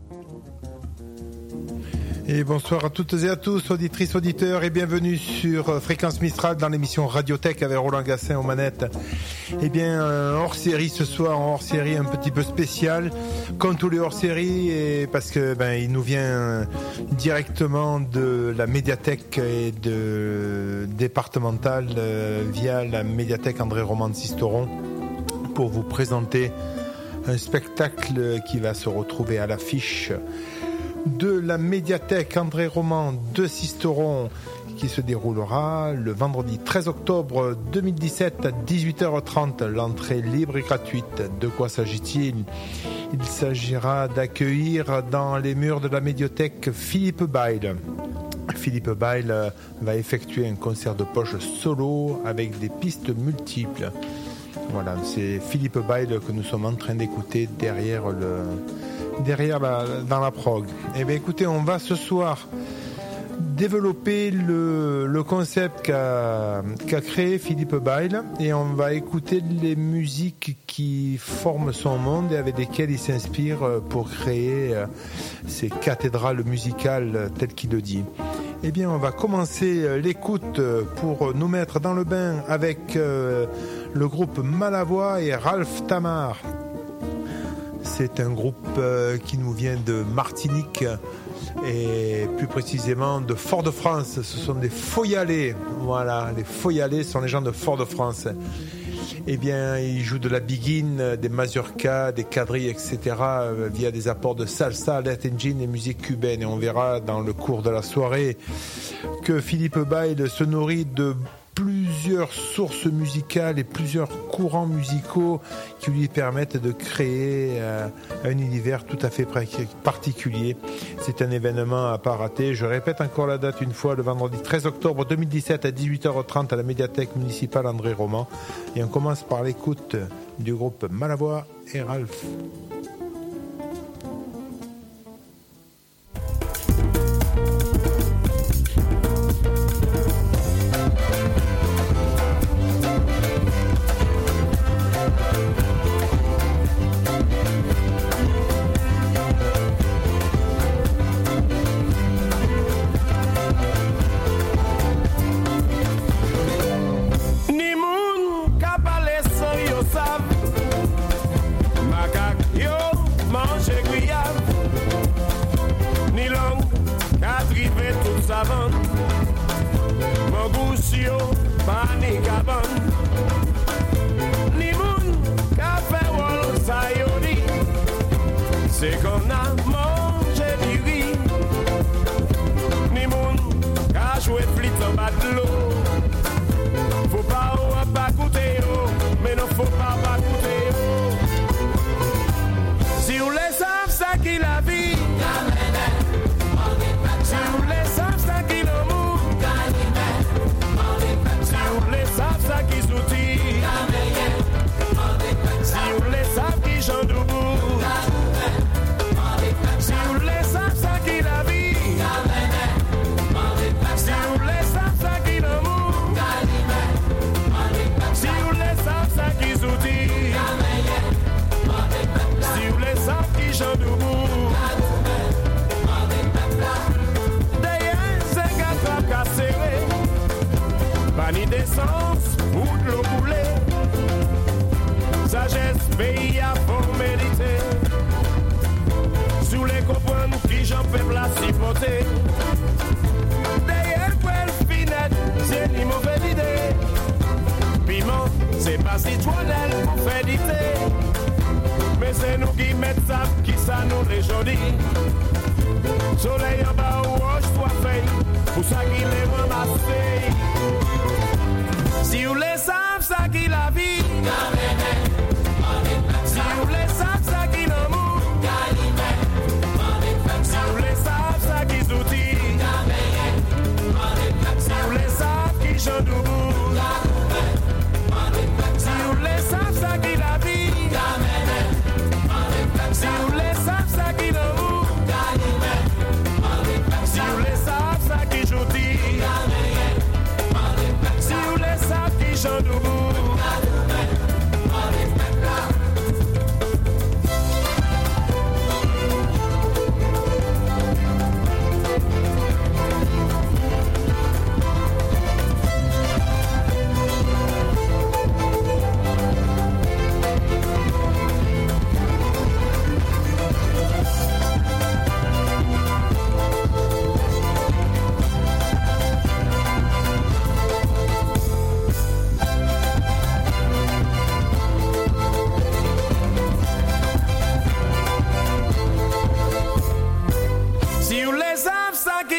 Et bonsoir à toutes et à tous, auditrices, auditeurs, et bienvenue sur Fréquence Mistral dans l'émission Radiothèque avec Roland Gassin aux manettes. Eh bien, hors-série ce soir, hors-série un petit peu spécial, comme tous les hors-séries, et parce que il nous vient directement de la médiathèque et de départementale via la médiathèque André Roman de Sisteron pour vous présenter un spectacle qui va se retrouver à l'affiche de la médiathèque André Roman de Sisteron qui se déroulera le vendredi 13 octobre 2017 à 18h30. L'entrée libre et gratuite. De quoi s'agit-il ? Il s'agira d'accueillir dans les murs de la médiathèque Philippe Bail. Philippe Bail va effectuer un concert de poche solo avec des pistes multiples. Voilà, c'est Philippe Bail que nous sommes en train d'écouter dans la prog. Eh bien écoutez, on va ce soir développer le concept qu'a créé Philippe Bail et on va écouter les musiques qui forment son monde et avec lesquelles il s'inspire pour créer ces cathédrales musicales telles qu'il le dit. Eh bien on va commencer l'écoute pour nous mettre dans le bain avec le groupe Malavoie et Ralph Tamar. C'est un groupe qui nous vient de Martinique et plus précisément de Fort-de-France. Ce sont des Foyalais. Voilà, les Foyalais sont les gens de Fort-de-France. Eh bien, ils jouent de la biguine, des mazurkas, des quadrilles, etc. via des apports de salsa, latin gin et musique cubaine. Et on verra dans le cours de la soirée que Philippe Bail se nourrit de plusieurs sources musicales et plusieurs courants musicaux qui lui permettent de créer un univers tout à fait particulier. C'est un événement à pas rater. Je répète encore la date une fois, le vendredi 13 octobre 2017 à 18h30 à la médiathèque municipale André Roman. Et on commence par l'écoute du groupe Malavoie et Ralph. Si vous les savez qui chante debout,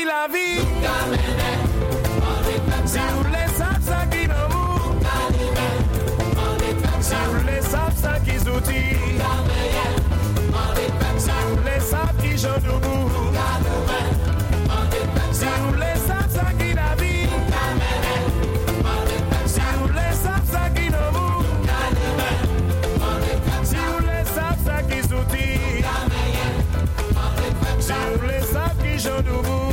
la vie. Si vous voulez ça qui nous mou. Si vous voulez ça qui zouti. Si vous voulez ça qui j'en debout. Si vous voulez ça qui la vie. Si vous voulez ça qui nous mou. Si vous voulez ça qui zouti. Si vous voulez ça qui j'en debout.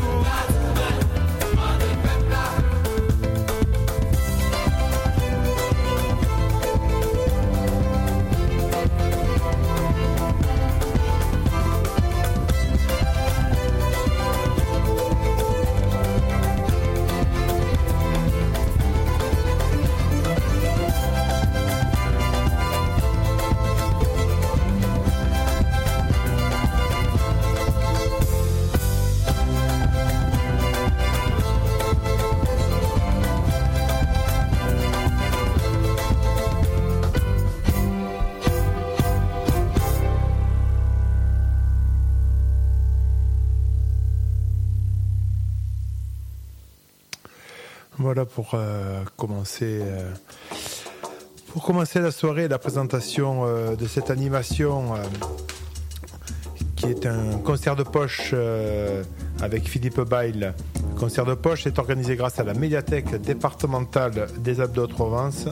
Voilà pour commencer la soirée, la présentation de cette animation qui est un concert de poche avec Philippe Bail. Le concert de poche est organisé grâce à la médiathèque départementale des Alpes de Haute-Provence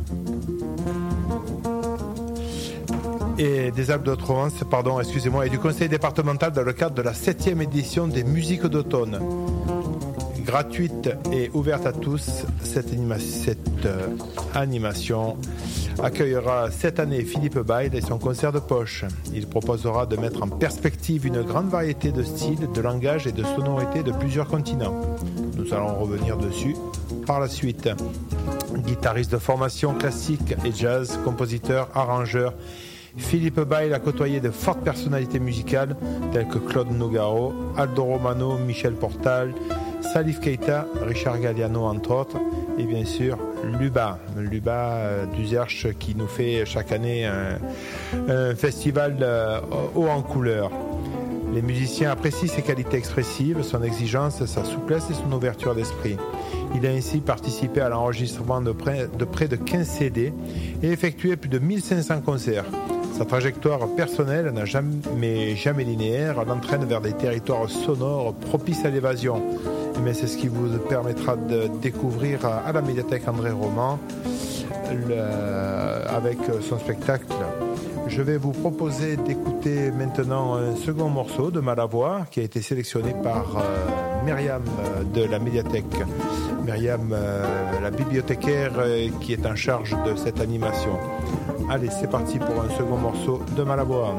et et du conseil départemental dans le cadre de la 7e édition des musiques d'automne. Gratuite et ouverte à tous, cette animation accueillera cette année Philippe Bail et son concert de poche. Il proposera de mettre en perspective une grande variété de styles, de langages et de sonorités de plusieurs continents. Nous allons revenir dessus par la suite. Guitariste de formation classique et jazz, compositeur, arrangeur, Philippe Bail a côtoyé de fortes personnalités musicales telles que Claude Nougaro, Aldo Romano, Michel Portal, Salif Keita, Richard Galliano entre autres, et bien sûr Luba d'Uzerche qui nous fait chaque année un festival haut en couleur. Les musiciens apprécient ses qualités expressives, son exigence, sa souplesse et son ouverture d'esprit. Il a ainsi participé à l'enregistrement de près de 15 CD et effectué plus de 1500 concerts. Sa trajectoire personnelle n'a jamais linéaire, l'entraîne vers des territoires sonores propices à l'évasion. Mais c'est ce qui vous permettra de découvrir à la médiathèque André Roman avec son spectacle. Je vais vous proposer d'écouter maintenant un second morceau de Malavoie qui a été sélectionné par Myriam de la médiathèque. Myriam, la bibliothécaire qui est en charge de cette animation. Allez, c'est parti pour un second morceau de Malavoie.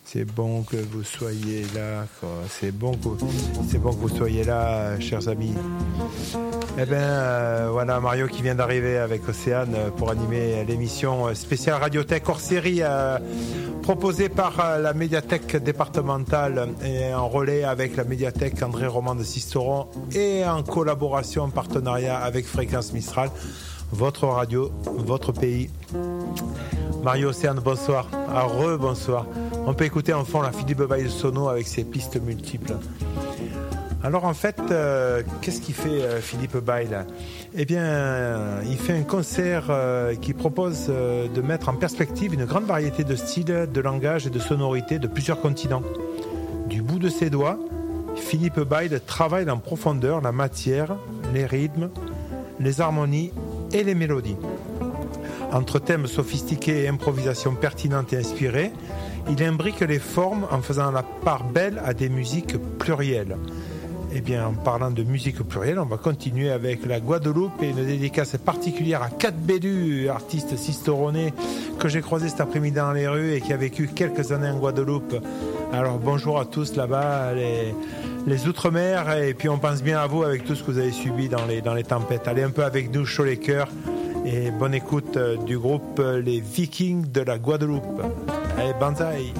C'est bon que vous soyez là, quoi. C'est bon que vous soyez là, chers amis. Eh bien, voilà Mario qui vient d'arriver avec Océane pour animer l'émission spéciale Radiothèque hors série proposée par la médiathèque départementale et en relais avec la médiathèque André Roman de Sisteron et en collaboration, en partenariat avec Fréquence Mistral, votre radio, votre pays. Mario, Océane, bonsoir. Bonsoir. On peut écouter en fond la Philippe Bail Sono avec ses pistes multiples. Alors en fait, qu'est-ce qu'il fait Philippe Bail ? Eh bien, il fait un concert qui propose de mettre en perspective une grande variété de styles, de langages et de sonorités de plusieurs continents. Du bout de ses doigts, Philippe Bail travaille en profondeur la matière, les rythmes, les harmonies et les mélodies. Entre thèmes sophistiqués et improvisations pertinentes et inspirées, il imbrique les formes en faisant la part belle à des musiques plurielles. Eh bien, en parlant de musique plurielle, on va continuer avec la Guadeloupe et une dédicace particulière à Kat Bellu, artiste sisteronais que j'ai croisé cet après-midi dans les rues et qui a vécu quelques années en Guadeloupe. Alors bonjour à tous là-bas, les Outre-mer, et puis on pense bien à vous avec tout ce que vous avez subi dans les tempêtes. Allez un peu avec nous, chaud les cœurs, et bonne écoute du groupe Les Vikings de la Guadeloupe. Allez, banzai!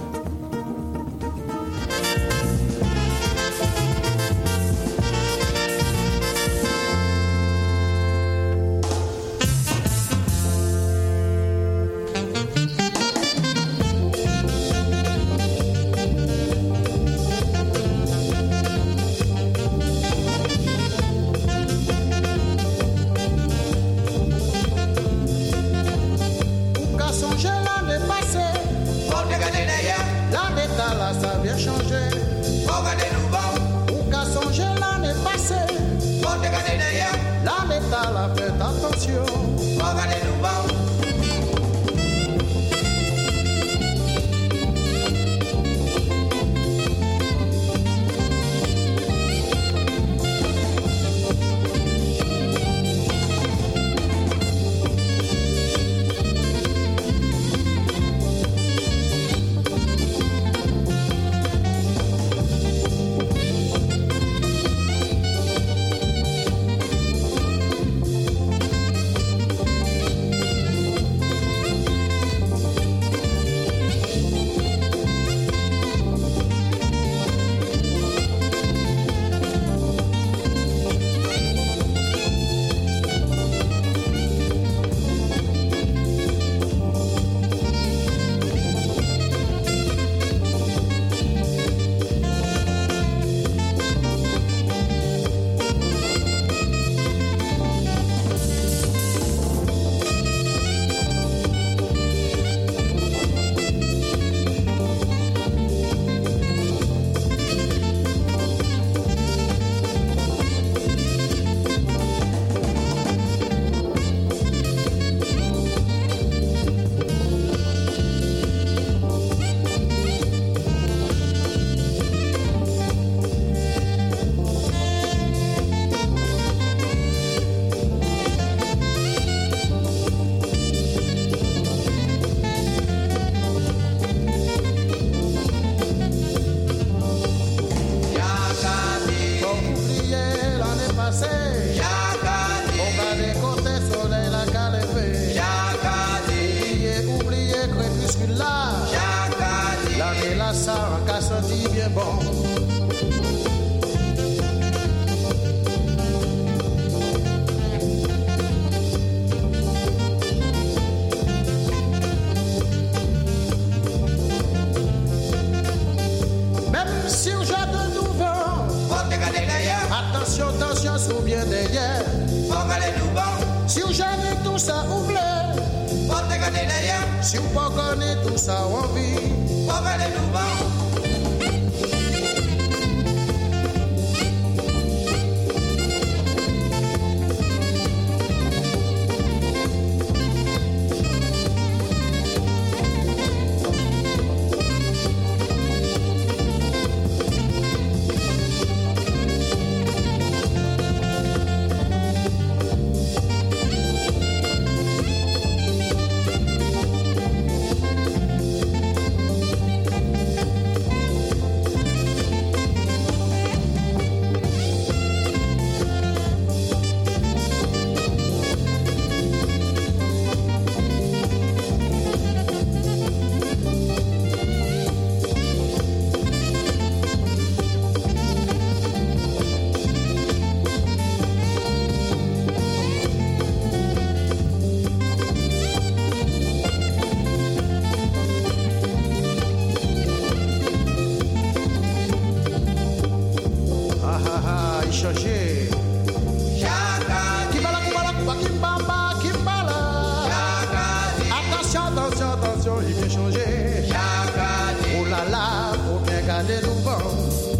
changer. Kimbala, kimbala, kimbamba, kimbala. Attention, attention, attention, il vient changer. Oh là là, faut bien garder le vent.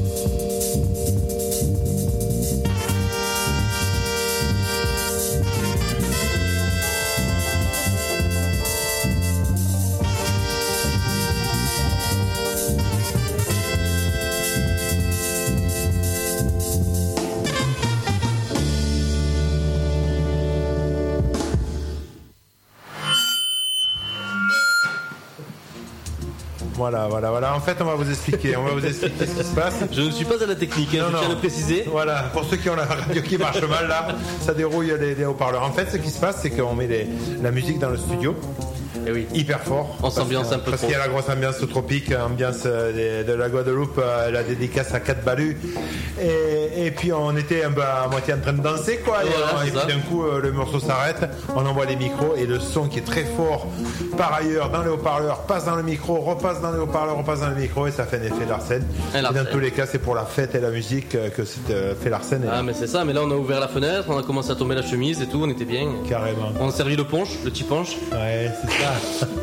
Voilà. En fait, on va vous expliquer ce qui se passe. Je ne suis pas à la technique, je tiens à le préciser. Voilà, pour ceux qui ont la radio qui marche mal, là, ça dérouille les haut-parleurs. En fait, ce qui se passe, c'est qu'on met la musique dans le studio. Et oui. Hyper fort. On s'ambiance un peu parce trop. qu'il y a la grosse ambiance tropique, ambiance de la Guadeloupe, la dédicace à 4 balus. Et puis on était un peu à moitié en train de danser, quoi. Voilà, et puis d'un coup, le morceau s'arrête, on envoie les micros et le son qui est très fort par ailleurs dans les haut-parleurs passe dans le micro, repasse dans les haut-parleurs, repasse dans le micro et ça fait un effet Larsen. Et dans tous les cas, c'est pour la fête et la musique que c'est fait Larsen. Ah, mais c'est ça, mais là on a ouvert la fenêtre, on a commencé à tomber la chemise et tout, on était bien. Carrément. On a servi le punch, le petit punch. Ouais, c'est ça.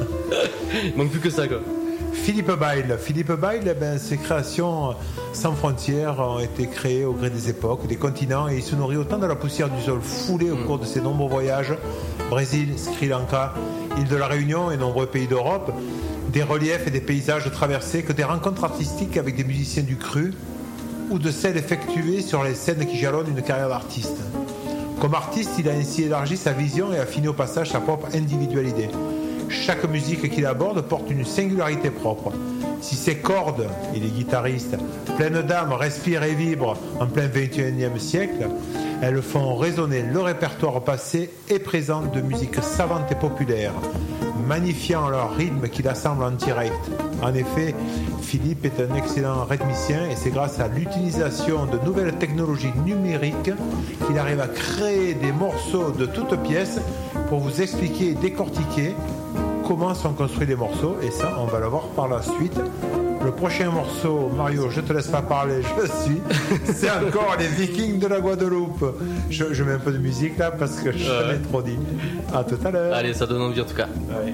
Il manque plus que ça, quoi. Philippe Bail, ses créations sans frontières ont été créées au gré des époques, des continents, et il se nourrit autant de la poussière du sol foulé au cours de ses nombreux voyages, Brésil, Sri Lanka, île de la Réunion et nombreux pays d'Europe, des reliefs et des paysages traversés, que des rencontres artistiques avec des musiciens du cru, ou de celles effectuées sur les scènes qui jalonnent une carrière d'artiste. Comme artiste, il a ainsi élargi sa vision et affiné au passage sa propre individualité. Chaque musique qu'il aborde porte une singularité propre. Si ses cordes, il est guitariste, pleines d'âme, respirent et vibrent en plein XXIe siècle, elles font résonner le répertoire passé et présent de musique savante et populaire, magnifiant leur rythme qu'il assemble en direct. En effet, Philippe est un excellent rythmicien et c'est grâce à l'utilisation de nouvelles technologies numériques qu'il arrive à créer des morceaux de toutes pièces pour vous expliquer et décortiquer comment sont construits les morceaux, et ça on va le voir par la suite. Le prochain morceau, Mario, je te laisse pas parler, je suis, c'est encore les Vikings de la Guadeloupe. Je mets un peu de musique là parce que j'en ai trop dit. À tout à l'heure. Allez, ça donne envie en tout cas. Ouais.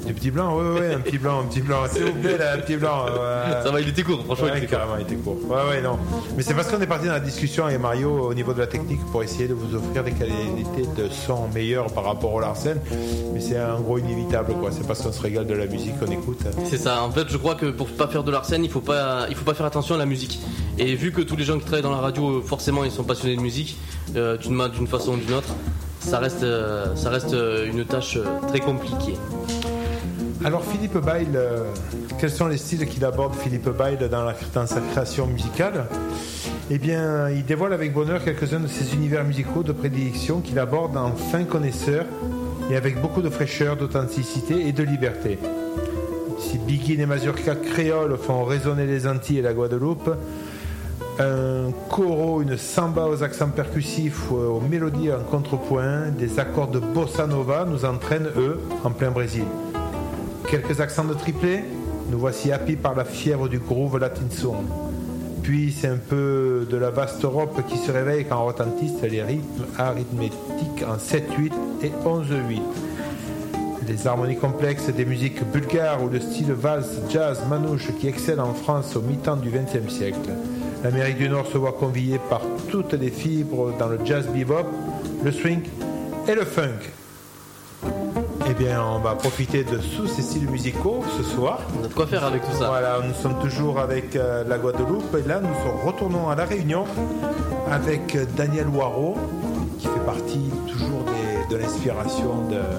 Du petit blanc, ouais, un petit blanc. S'il vous plaît, là, un petit blanc. Ça va, il était court, franchement, ouais, il était court. carrément, il était court. Ouais, non. Mais c'est parce qu'on est parti dans la discussion avec Mario au niveau de la technique pour essayer de vous offrir des qualités de son meilleures par rapport au Larsen. Mais c'est un gros inévitable, quoi. C'est parce qu'on se régale de la musique qu'on écoute. C'est ça. En fait, je crois que pour pas faire de Larsen, il faut pas faire attention à la musique. Et vu que tous les gens qui travaillent dans la radio, forcément, ils sont passionnés de musique, d'une façon ou d'une autre, ça reste une tâche très compliquée. Alors Philippe Bayle, quels sont les styles qu'il aborde Philippe Bayle dans sa création musicale ? Eh bien, il dévoile avec bonheur quelques-uns de ses univers musicaux de prédilection qu'il aborde en fin connaisseur et avec beaucoup de fraîcheur, d'authenticité et de liberté. Si Biguine et Mazurka créoles font résonner les Antilles et la Guadeloupe, un coro, une samba aux accents percussifs, aux mélodies en contrepoint, des accords de bossa nova nous entraînent, eux, en plein Brésil. Quelques accents de triplé, nous voici happés par la fièvre du groove latin soul. Puis c'est un peu de la vaste Europe qui se réveille quand retentissent les rythmes arithmétiques en 7-8 et 11-8. Les harmonies complexes des musiques bulgares ou le style valse, jazz, manouche qui excellent en France au mi-temps du XXe siècle. L'Amérique du Nord se voit conviée par toutes les fibres dans le jazz bebop, le swing et le funk. Eh bien, on va profiter de tous ces styles musicaux ce soir. On a de quoi faire avec tout ça. Voilà, nous sommes toujours avec la Guadeloupe et là, nous retournons à La Réunion avec Daniel Waro, qui fait partie toujours de l'inspiration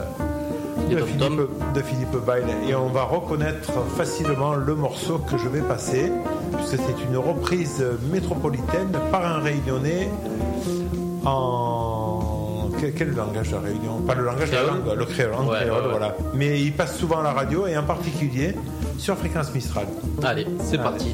de Philippe Bayle. Et on va reconnaître facilement le morceau que je vais passer, puisque c'est une reprise métropolitaine par un Réunionnais en... Quel langage de la Réunion ? Pas le langage de la langue, le créole, voilà. Mais il passe souvent à la radio et en particulier sur Fréquence Mistral. Allez, c'est parti.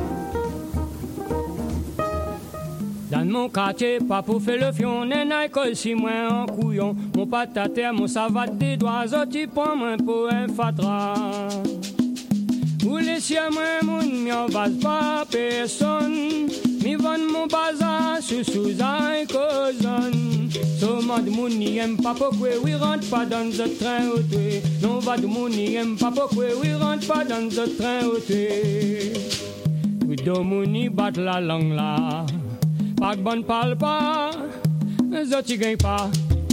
Dans mon quartier, pas pour faire le fion, n'est que si moins en couillon. Mon patate, mon savate des doigts, zoti point moins pour un fatra. Ou les siens, moi, mon m'en vase pas personne. Mi vend mon bazar sous un causon. So mad money aime pas pourquoi we rentre pas dans le train auté. Non va de money aime pas pourquoi we rentre pas dans le train auté. We do money bat la langue là. Pas bon parle pas, zoti gagne pas.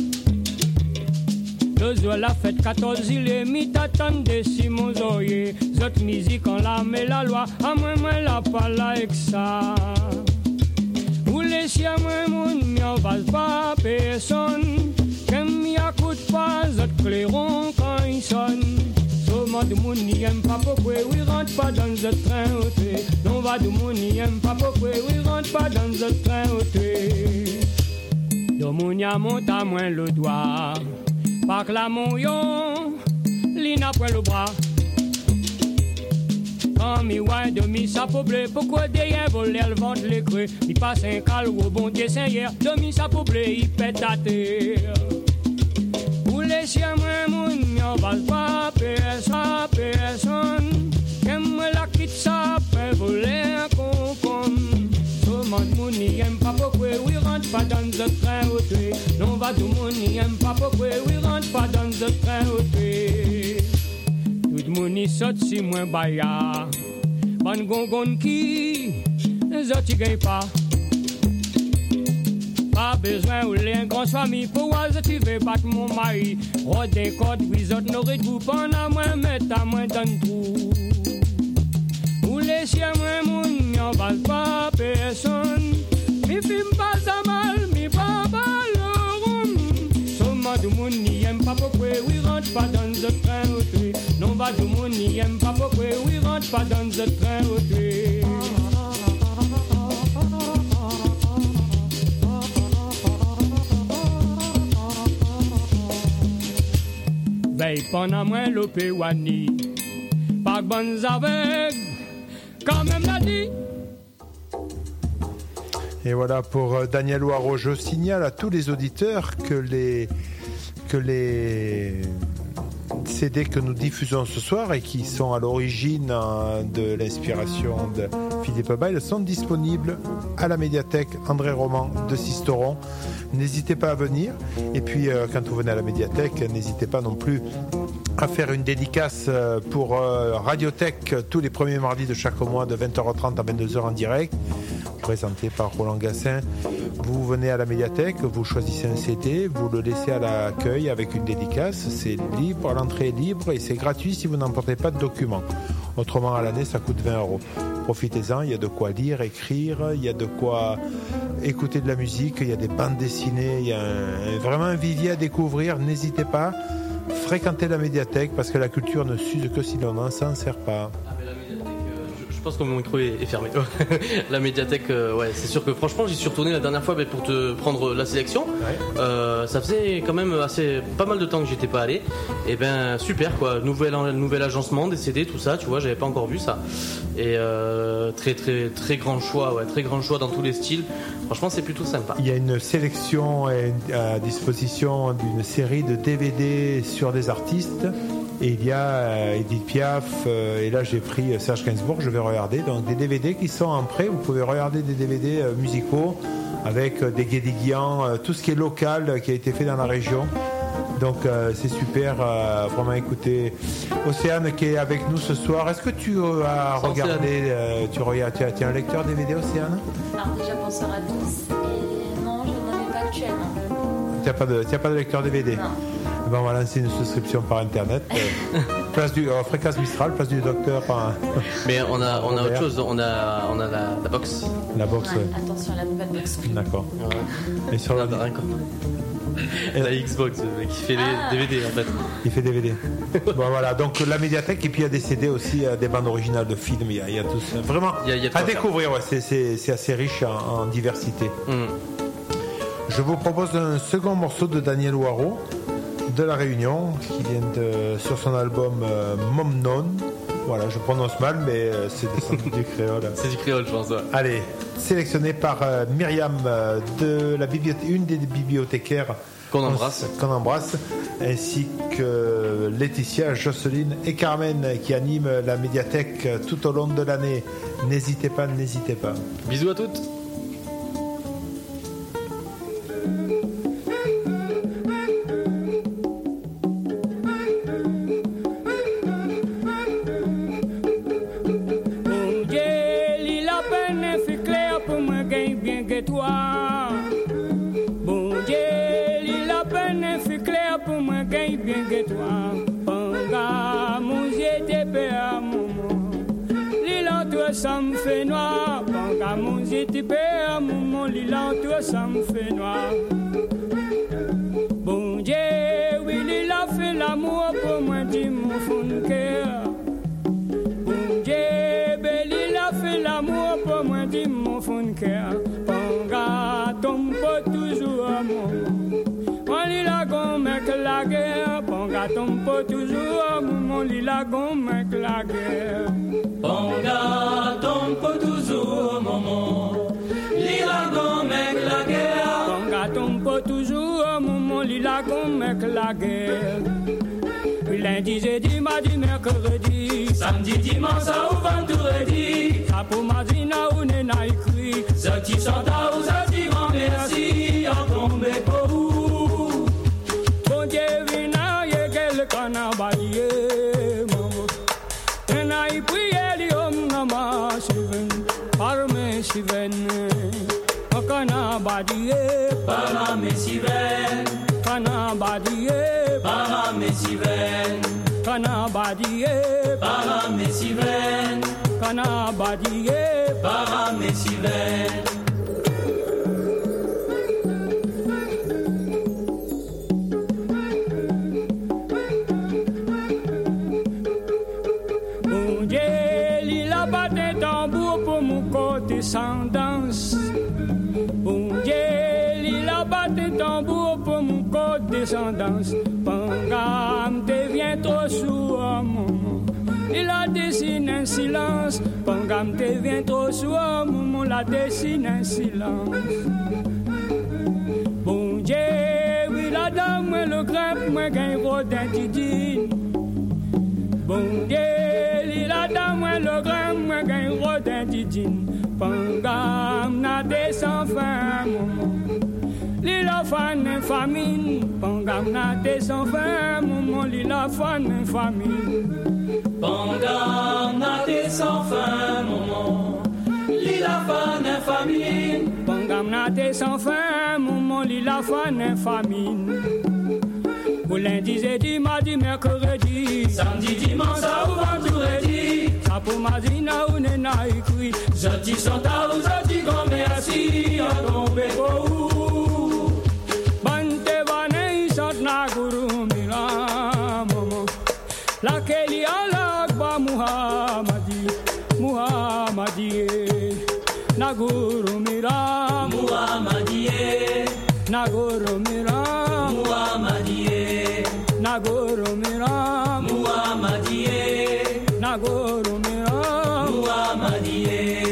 Deux la fête 14 il est mi t'attendez Simon Zoye. Zot musique en la met la loi, à moi la pas like ça. Les siens, moi, m'en vase pas personne. Qu'aime m'y accoute pas, zot clairon quand il sonne. So mode money aime pas pourquoi we rentre pas dans le train auté. Non va de money aime pas pourquoi we rentre pas dans le train auté. Domounia monte à moins le doigt. Par la mouillon, l'ina point le bras. Quand mi ouin de mi sa poblé, pourquoi derrière voler le ventre les creux. Mi passe un cal au bon dessin hier, de mi sa poblé, il pète à terre. Ou les siens, moi, mon, m'en vase pas personne. Qu'aime la quitte ça, après voler un concombre. So mode money aime pas pourquoi we rentre pas dans le train auté. Non va de money aime pas pourquoi we rentre pas dans le train auté. Tout le monde saute si moins baya. Ban gongon qui, zoti gagne pas. Pas besoin ou les grands familles pour voir tu veux battre mon mari. Rod des cordes, oui, autres n'auraient de vous pendant moins, mettre à moins dans le trou. Ou les siens, moi, mon, y'en va pas personne. Mi film pas à mal, mi pas le rhum. Somme de mon, n'y aime pas pourquoi oui rentre pas dans le train auté. Non va de mon, n'y aime pas pourquoi oui rentre pas dans le train auté. Veille pendant moi l'opé wani. Pas bonnes avec, quand même l'a dit. Et voilà pour Daniel Waro. Je signale à tous les auditeurs que les CD que nous diffusons ce soir et qui sont à l'origine de l'inspiration de Philippe Bayle sont disponibles à la médiathèque André Roman de Sisteron. N'hésitez pas à venir. Et puis quand vous venez à la médiathèque, n'hésitez pas non plus à faire une dédicace pour Radiothèque tous les premiers mardis de chaque mois de 20h30 à 22h en direct, présenté par Roland Gassin. Vous venez à la médiathèque, vous choisissez un CD, vous le laissez à l'accueil avec une dédicace. C'est libre, l'entrée est libre et c'est gratuit si vous n'emportez pas de documents. Autrement, à l'année, ça coûte 20 €. Profitez-en, il y a de quoi lire, écrire, il y a de quoi écouter de la musique, il y a des bandes dessinées, il y a vraiment un vivier à découvrir. N'hésitez pas, fréquentez la médiathèque parce que la culture ne s'use que si l'on n'en s'en sert pas. Je pense que mon micro est fermé. La médiathèque, ouais, c'est sûr que franchement, j'y suis retourné la dernière fois pour te prendre la sélection. Ouais. Ça faisait quand même pas mal de temps que j'étais pas allé. Et ben super quoi, nouvel agencement des CD, tout ça, tu vois, j'avais pas encore vu ça. Et très grand choix, ouais, très grand choix dans tous les styles. Franchement, c'est plutôt sympa. Il y a une sélection à disposition d'une série de DVD sur des artistes. Et il y a Edith Piaf, et là j'ai pris Serge Gainsbourg, je vais regarder. Donc des DVD qui sont en prêt, vous pouvez regarder des DVD musicaux avec des Guédiguian, tout ce qui est local, qui a été fait dans la région. Donc c'est super, vraiment écouter. Océane qui est avec nous ce soir. Est-ce que tu as regardé, tu as un lecteur DVD, Océane? Alors déjà bonsoir à tous. Et non, je n'en ai pas actuellement. Tu n'as pas de lecteur DVD? Non. Ben, on va lancer une souscription par internet. Place du Fréquence Mistral, place du docteur. Mais on a autre chose, on a la box. La box, ouais. Attention, la nouvelle box. D'accord. Ouais. Et sur la Xbox qui fait les DVD en fait. Il fait DVD. Bon voilà, donc la médiathèque et puis il y a des CD aussi, des bandes originales de films, il y a tout ça. Vraiment y a à découvrir, ouais, c'est assez riche en diversité. Je vous propose un second morceau de Daniel Waro de La Réunion qui vient sur son album Momnon. Voilà, je prononce mal, mais c'est du créole. C'est du créole, je pense. Ouais. Allez, sélectionné par Myriam de la une des bibliothécaires qu'on embrasse, ainsi que Laetitia, Jocelyne et Carmen qui animent la médiathèque tout au long de l'année. N'hésitez pas. Bisous à toutes. Ça me fait noir, quand mon j'étais père, mon lilan, toi ça me fait noir. Bon Dieu, oui, il a fait l'amour pour moi, dit mon fond de cœur. Bon Dieu, il a fait l'amour pour moi, dit mon fond de cœur. Panga tombe pas toujours à mon. On lit la gomme avec la guerre, Panga tombe pas toujours à mon, lit la gomme avec la guerre. Panga tombe pas toujours au moment, lila gomme avec la guerre. Panga tombe pas toujours au moment, lila gomme avec la guerre. Lundi, jeudi, mardi, mercredi, samedi, dimanche, ou vendredi. Pour Madina ou Nena écrit, Zati chanta ou Zati grand merci, en tombe pour vous. Bon Dieu, vina, y'a quel canabalier, maman. Nena y prie. Parme Siven, Kana Badie, Parame Siven, Kana Badie, Parame Siven, Kana Badie, Parame Siven, Kana Badie, Parame Siven. Descendance. Bon Dieu, il a battu tambour pour mon code descendance. Pangam devient trop sourd, maman. Il a dessiné un silence. Pangam devient trop sourd, maman. La dessine un silence. Bon Dieu, oui, la dame, le grimpe, moi, gagne rodin didine. Bon Dieu, il a dame, le grimpe, moi, gagne rodin didine. Pangam n'a des sans fin, maman. Lila fan famine, pangam na te sans fin, maman lila fan famine. Pangam na te sans fin, maman. Lila fan famine. Pangam na te sans fin, maman lila fan famine. Pour lundi, jeudi, mardi, mercredi, samedi, dimanche, ça ou vendredi. Ça pour mardi, na ou ne na écrit. Jeudi, santa ou jeudi, grand merci, à tomber pour où. Na guru mira mama la keli ala akba Muhammadi na guru mira Muhammadi na guru mira Muhammadi na guru mira Muhammadi na guru mira Muhammadi.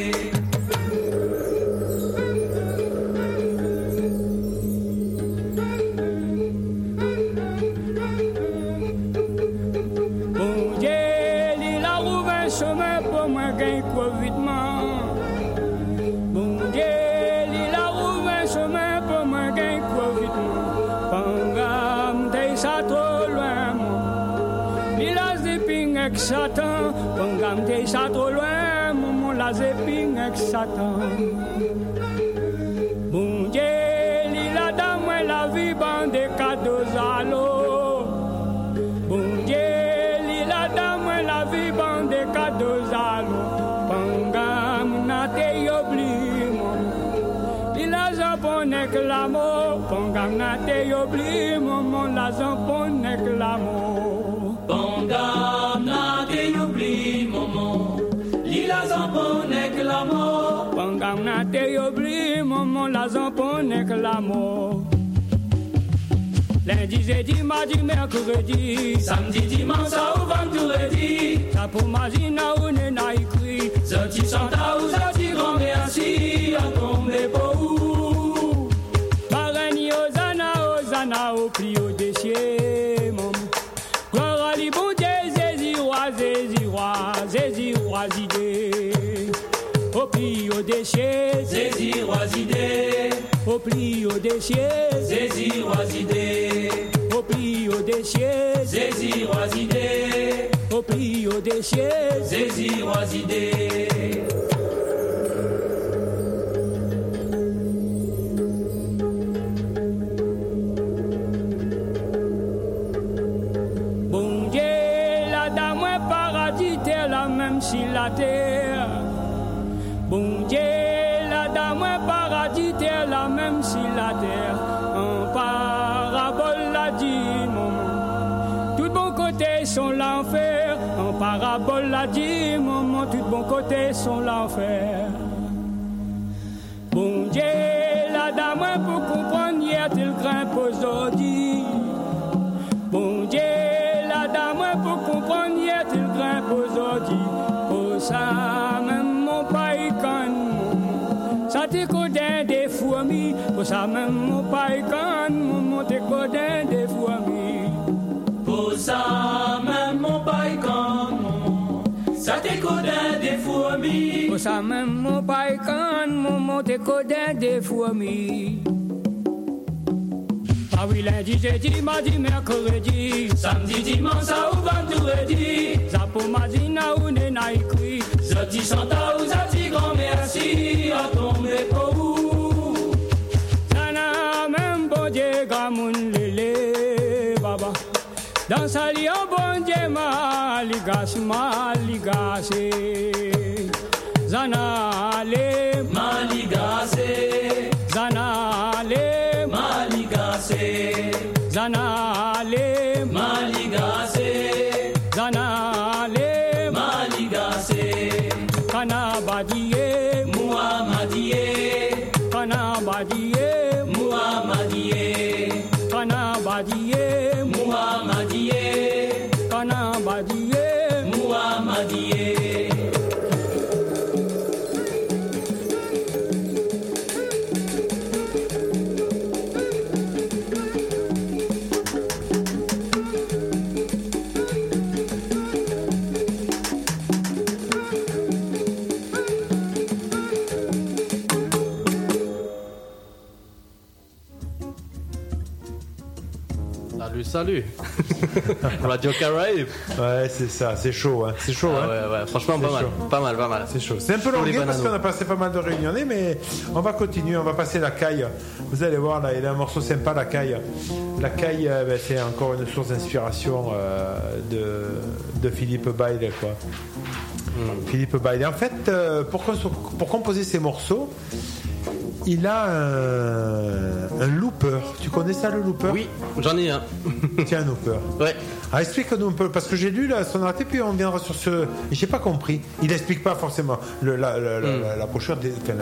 Satan, pangam te sa trop loin, maman la zéping avec Satan. Bon Dieu, li la dame la vie bande cadeaux à l'eau. Bon Dieu, li la dame la vie bande cadeaux à l'eau. Pangam na te yobli, maman. Li la zampon avec l'amour, pangam na te yobli, maman la zampon avec l'amour. Pangam na te yobli, maman. Lila zampon avec l'amour. Pangam na te yobli, maman la zampon avec l'amour. Lundi, jeudi, mardi, mercredi, samedi, dimanche, ça ou vendredi. Ça pour mardi, na ou ne na écrit. Jeudi, santa ou jeudi, grand merci, à tomber pour où. Barani, Hosanna, au prix au déchet, maman. Gloire à li bon Dieu, Jésus roi, zidé. Au prix au déchet, Jésus roi zidé. Au prix au déchet, Jésus roi zidé. Au prix au déchet, Jésus roi zidé. Au prix au déchet, Jésus roi zidé. Même si la terre, bon Dieu, la dame paradis terre, la même si la terre, en parabole la dit, maman. Tout bon côté sont l'enfer, en parabole la dit, maman. Tout bon côté sont l'enfer. Bon Dieu, la dame pour comprendre hier, il grimpe aujourd'hui. Bon Dieu, la dame pour comprendre hier, il grimpe aujourd'hui. Pour ça même mon paï can, ça te codin des fourmis. Pour ça même mon paï can, mon te codin des fourmis. Pour ça même mon paï can, ça te codin des fourmis. Pour ça même mon paï can, mon te codin des fourmis. Ah oui, lundi, jeudi, mardi, mercredi, samedi, dimanche, ça ou vendredi. Ça pour mardi, na ou ne na écrit. Jeudi, santa ou jeudi, grand merci, à tomber pour où. Nana, même bon Dieu, gamoun lele, baba. Dans sa lia, bon Dieu, maligas. Zana, ale, maligase. Zana, ale, maligase. Zana, ale, maligase. Zana, ale, maligase. Kanabadiye, Muhammadiye. Kanabadiye, Muhammadiye. Kanabadiye, Muhammadiye. Kanabadiye, Muhammadiye. Salut. Radio Caraïbe. Ouais, c'est ça, c'est chaud, hein. C'est chaud, hein. Ouais, franchement, C'est pas mal. C'est chaud. C'est un peu longué parce qu'on a passé pas mal de réunionnais, mais on va continuer, on va passer la caille. Vous allez voir, là, il y a un morceau sympa, la caille. La caille, c'est encore une source d'inspiration de Philippe Bail, quoi. Philippe Bail. En fait, pour composer ces morceaux, il a un looper. Tu connais ça, le looper? Oui, j'en ai un. Tiens, un looper. Ouais. Ah, explique-nous un peu, parce que j'ai lu la sonorité, puis on viendra sur ce. J'ai pas compris. Il n'explique pas forcément. La brochure,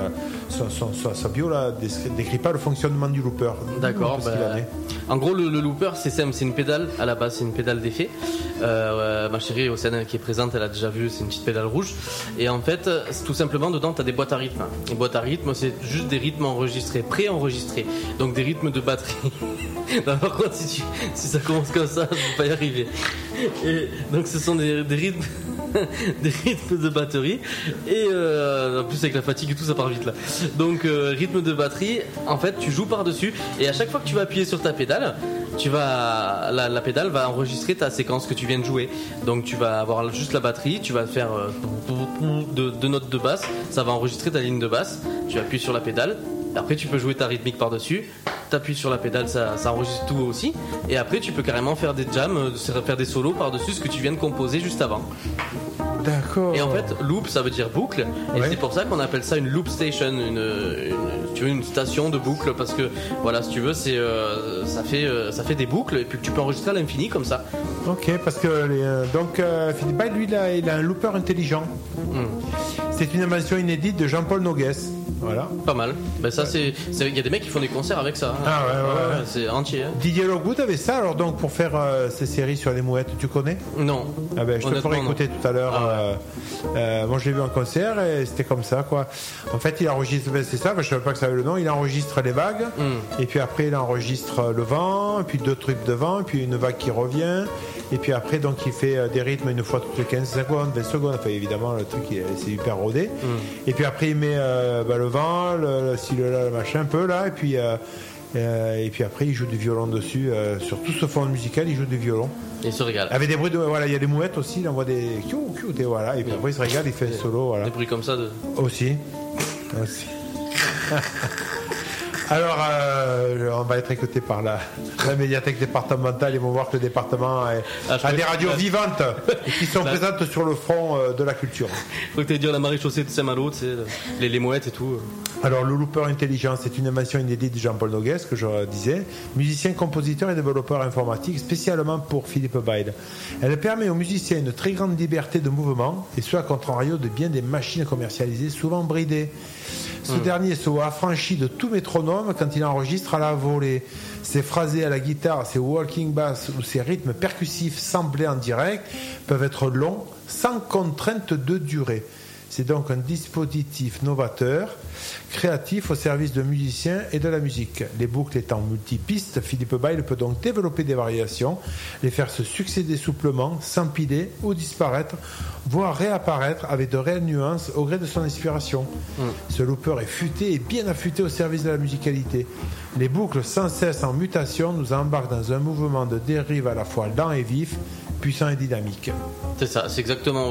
sa bio là, décrit pas le fonctionnement du looper. D'accord. En gros, le looper, c'est simple, c'est une pédale. À la base, c'est une pédale d'effet. Ma chérie Océane qui est présente, elle a déjà vu, c'est une petite pédale rouge. Et en fait, tout simplement, dedans, tu as des boîtes à rythme. Les boîtes à rythme, c'est juste des rythmes enregistrés, pré-enregistrés. Donc des rythmes de batterie. Par contre, si ça commence comme ça, je ne vais pas y arriver. Et donc, ce sont des rythmes. Des rythmes de batterie et en plus avec la fatigue et tout ça part vite là, donc rythme de batterie, en fait tu joues par dessus et à chaque fois que tu vas appuyer sur ta pédale, la pédale va enregistrer ta séquence que tu viens de jouer. Donc tu vas avoir juste la batterie, tu vas faire deux notes de basse, ça va enregistrer ta ligne de basse, tu appuies sur la pédale. Après tu peux jouer ta rythmique par-dessus, t'appuies sur la pédale, ça enregistre tout aussi. Et après tu peux carrément faire des jams, faire des solos par-dessus ce que tu viens de composer juste avant. D'accord. Et en fait, loop, ça veut dire boucle. Et c'est pour ça qu'on appelle ça une loop station, une station de boucle. Parce que, voilà, si tu veux, ça fait des boucles et puis tu peux enregistrer à l'infini comme ça. Ok, parce que Philippe Bail, lui, il a un looper intelligent. C'est une invention inédite de Jean-Paul Noguès. Voilà. Pas mal. Ben ça, il y a des mecs qui font des concerts avec ça. Hein. Ah ouais. C'est entier. Hein. Didier Lockwood avait ça, alors donc pour faire ces séries sur les mouettes, tu connais? Non. Ah ben, je te ferai écouter tout à l'heure. Moi, je l'ai vu en concert et c'était comme ça, quoi. En fait, il enregistre, c'est ça, je ne savais pas que ça avait le nom. Il enregistre les vagues et puis après, il enregistre le vent, et puis 2 trucs de vent, et puis une vague qui revient. Et puis après, donc, il fait des rythmes une fois toutes les 15 secondes, 20 secondes. Enfin, évidemment, le truc, c'est hyper rodé. Et puis après, il met le vent, le machin, un peu là. Et puis après, il joue du violon dessus. Sur tout ce fond musical, il joue du violon. Et il se régale. Avec des bruits voilà, il y a des mouettes aussi. Il envoie des et voilà. Et puis après, il se régale, il fait un solo. Voilà. Des bruits comme ça. Aussi. Alors, on va être écouté par la médiathèque départementale. Ils vont voir que le département a des radios vivantes qui sont présentes sur le front de la culture. Faut que tu aies dit la maréchaussée de Saint-Malo, tu sais, les mouettes et tout. Alors, le looper intelligent, c'est une invention inédite de Jean-Paul Noguès, que je disais, musicien, compositeur et développeur informatique, spécialement pour Philippe Bail. Elle permet aux musiciens une très grande liberté de mouvement, et ce à contrario de bien des machines commercialisées, souvent bridées. Ce dernier se voit affranchi de tout métronome quand il enregistre à la volée. Ses phrasés à la guitare, ses walking bass ou ses rythmes percussifs samplés en direct peuvent être longs sans contrainte de durée. C'est donc un dispositif novateur, créatif au service de musiciens et de la musique. Les boucles étant multipistes, Philippe Bail peut donc développer des variations, les faire se succéder souplement, s'empiler ou disparaître, voire réapparaître avec de réelles nuances au gré de son inspiration. Ce looper est futé et bien affûté au service de la musicalité. Les boucles sans cesse en mutation nous embarquent dans un mouvement de dérive à la fois lent et vif, puissant et dynamique. C'est ça, c'est exactement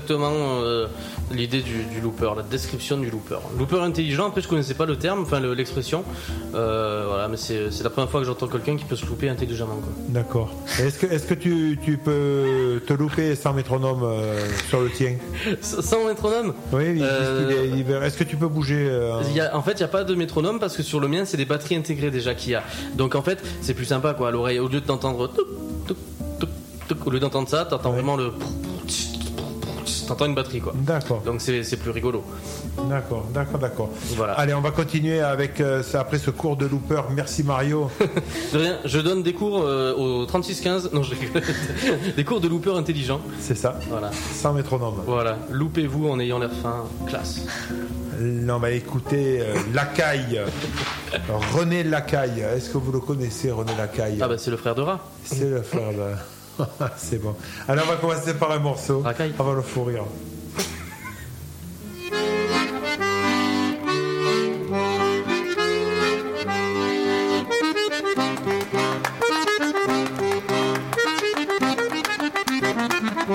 l'idée du looper, la description du looper. Looper intelligent, après je connaissais pas le terme, enfin l'expression, mais c'est la première fois que j'entends quelqu'un qui peut se louper intelligemment, quoi. D'accord. Est-ce que tu peux te louper sans métronome sur le tien? Sans métronome? Oui, est-ce que tu peux bouger En fait, il n'y a pas de métronome parce que sur le mien, c'est des batteries intégrées déjà qu'il y a. Donc en fait, c'est plus sympa, quoi, à l'oreille. Au lieu de t'entendre au lieu d'entendre ça, t'entends vraiment le... T'entends une batterie, quoi. D'accord. Donc c'est plus rigolo. D'accord. Voilà. Allez, on va continuer avec après ce cours de looper. Merci Mario. De rien, je donne des cours au 36-15. Non, je rigole. Des cours de looper intelligent. C'est ça. Voilà. Sans métronome. Voilà. Loupez-vous en ayant l'air fin. Classe. On va écouter Lacaille. René Lacaille. Est-ce que vous le connaissez, René Lacaille? Ah bah c'est le frère de Rat. C'est le frère de... C'est bon. Alors on va commencer par un morceau. Racaille. Avant le fou rire.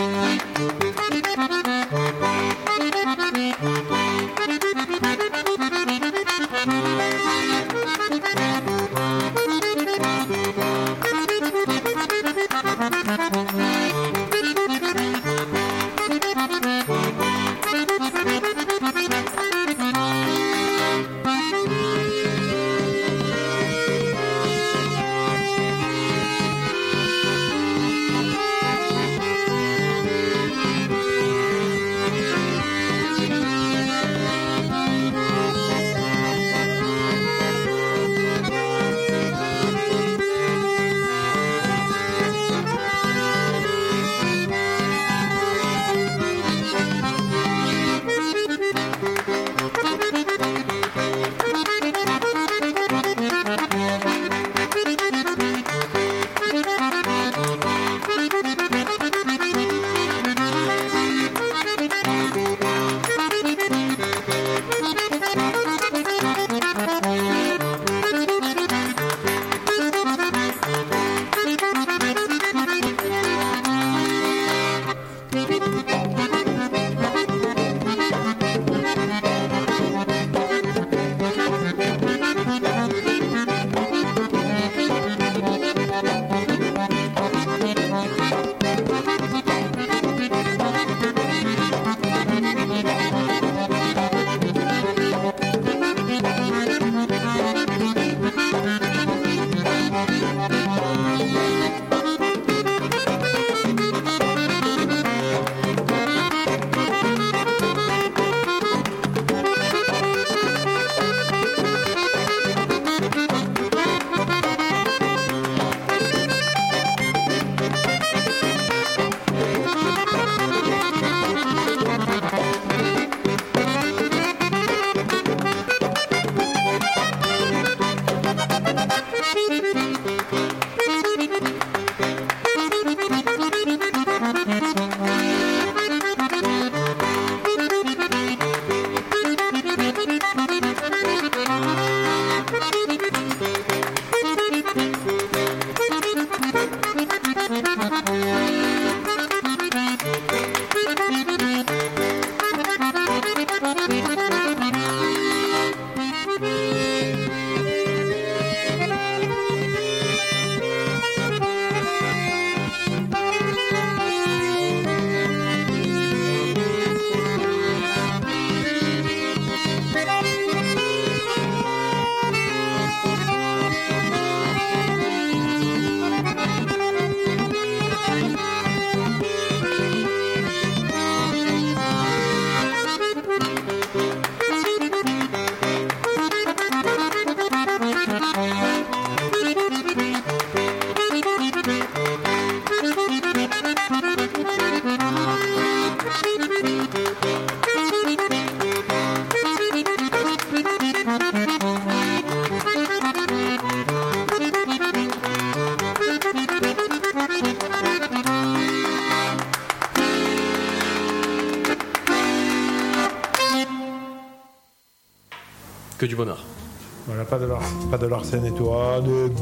Que du bonheur. Voilà, pas de Larsen et toi.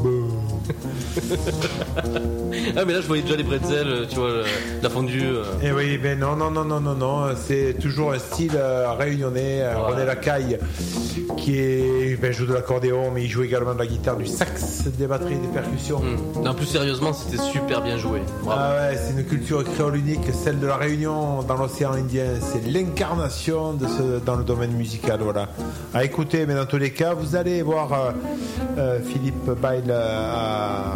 Ah mais là je voyais déjà les bretzels, tu vois, la fondue. Et oui, ben non, c'est toujours un style réunionnais. René Lacaille qui joue de l'accordéon, mais il joue également de la guitare, du sax, des batteries, des percussions. Non, plus sérieusement, c'était super bien joué. Bravo. Ah ouais, c'est une culture créole unique, celle de la Réunion dans l'océan Indien. C'est l'incarnation de dans le domaine musical, voilà. À écouter, mais dans tous les cas, vous allez voir Philippe Bail à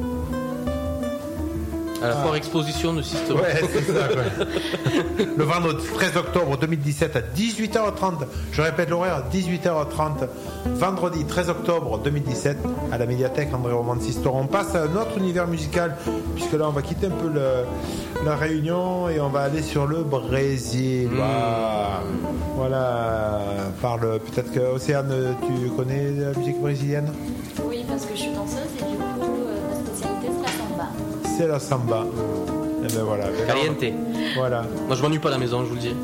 la foire exposition de Sisteron. Ouais, c'est ça, quoi. Le vendredi 13 octobre 2017 à 18h30. Je répète l'horaire, 18h30. Vendredi 13 octobre 2017 à la médiathèque André Roman de Sisteron. On passe à notre univers musical, puisque là on va quitter un peu la Réunion et on va aller sur le Brésil. Voilà. Parle peut-être que Océane, tu connais la musique brésilienne? Oui, parce que je suis danseuse et du coup ma spécialité c'est la samba. C'est la samba. Et ben voilà. Caliente. Voilà. Moi je m'ennuie pas à la maison, je vous le dis.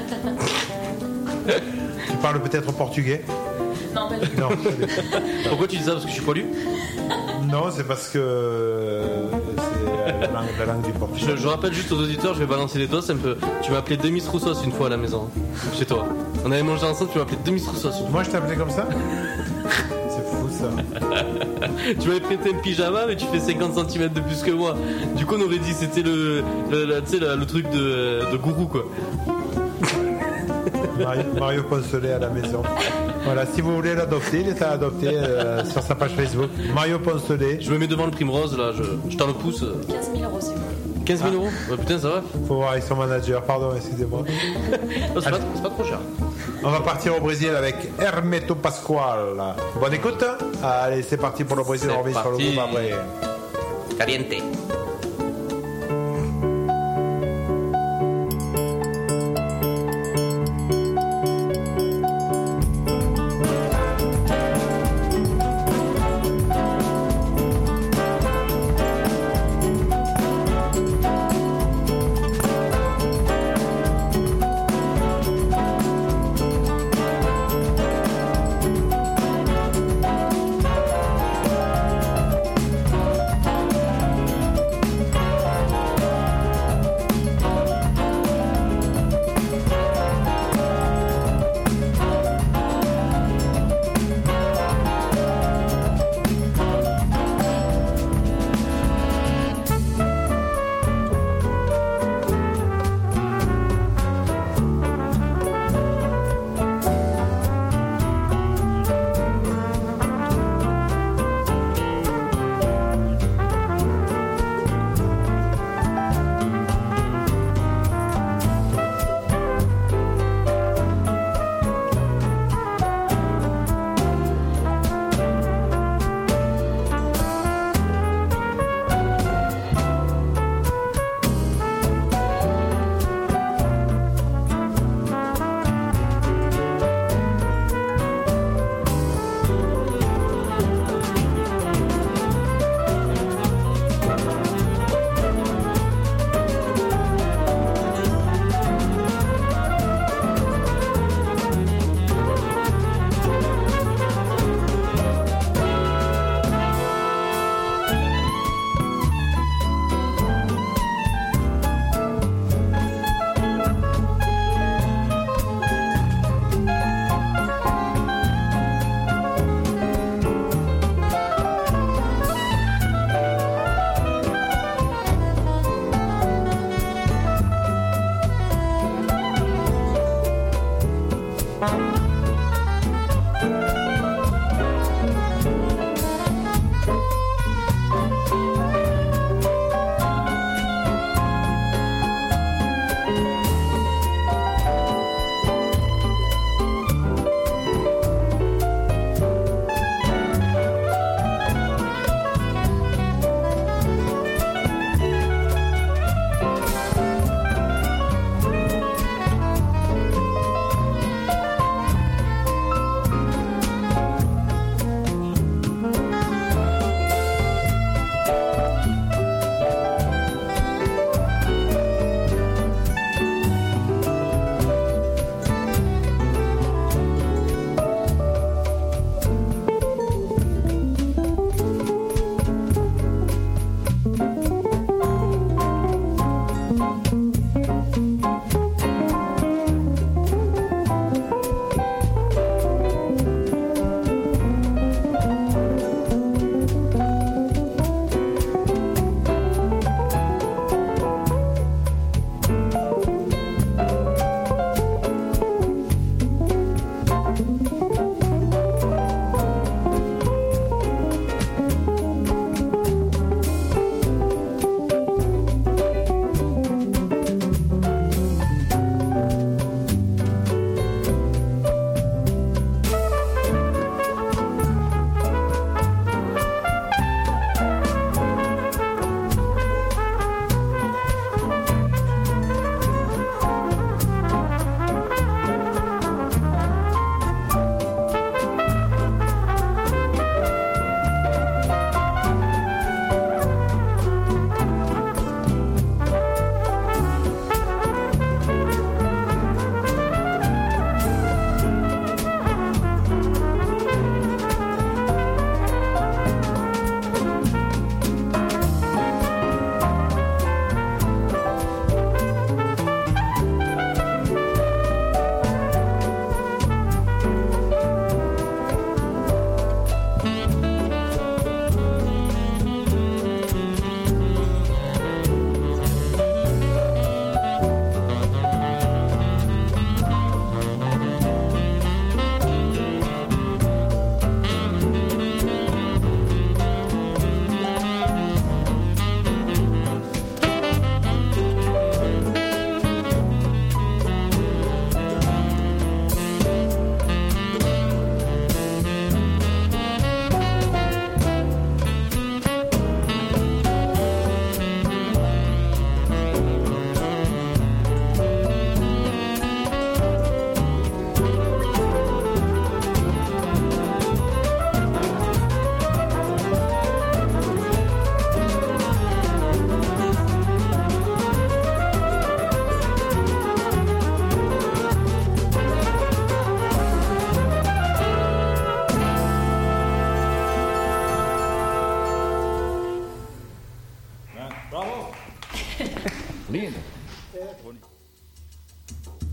Tu parles peut-être portugais? Non, pas du tout. Non. Pourquoi tu dis ça? Parce que je suis poilu? Non, c'est parce que c'est langue langue du Portugal. Je rappelle juste aux auditeurs, je vais balancer des toasts un peu. Tu m'as appelé Demis Roussos une fois à la maison, chez toi. On avait mangé ensemble, tu m'as appelé Demis Roussos. Moi je t'appelais comme ça. C'est fou ça. Tu m'avais prêté un pyjama, mais tu fais 50 cm de plus que moi. Du coup, on aurait dit c'était le truc de gourou quoi. Mario Poncelet à la maison. Voilà, si vous voulez l'adopter, il est à adopter sur sa page Facebook. Mario Poncelet. Je me mets devant le Primrose là, je t'en le pousse. 15 000 euros, c'est bon. 15 000 euros ouais, putain, ça va. Faut voir avec son manager, pardon, excusez-moi. Non, c'est pas trop cher. On va partir au Brésil avec Hermeto Pascual. Bonne écoute. Allez, c'est parti pour le Brésil. On revient sur le groupe après. Caliente.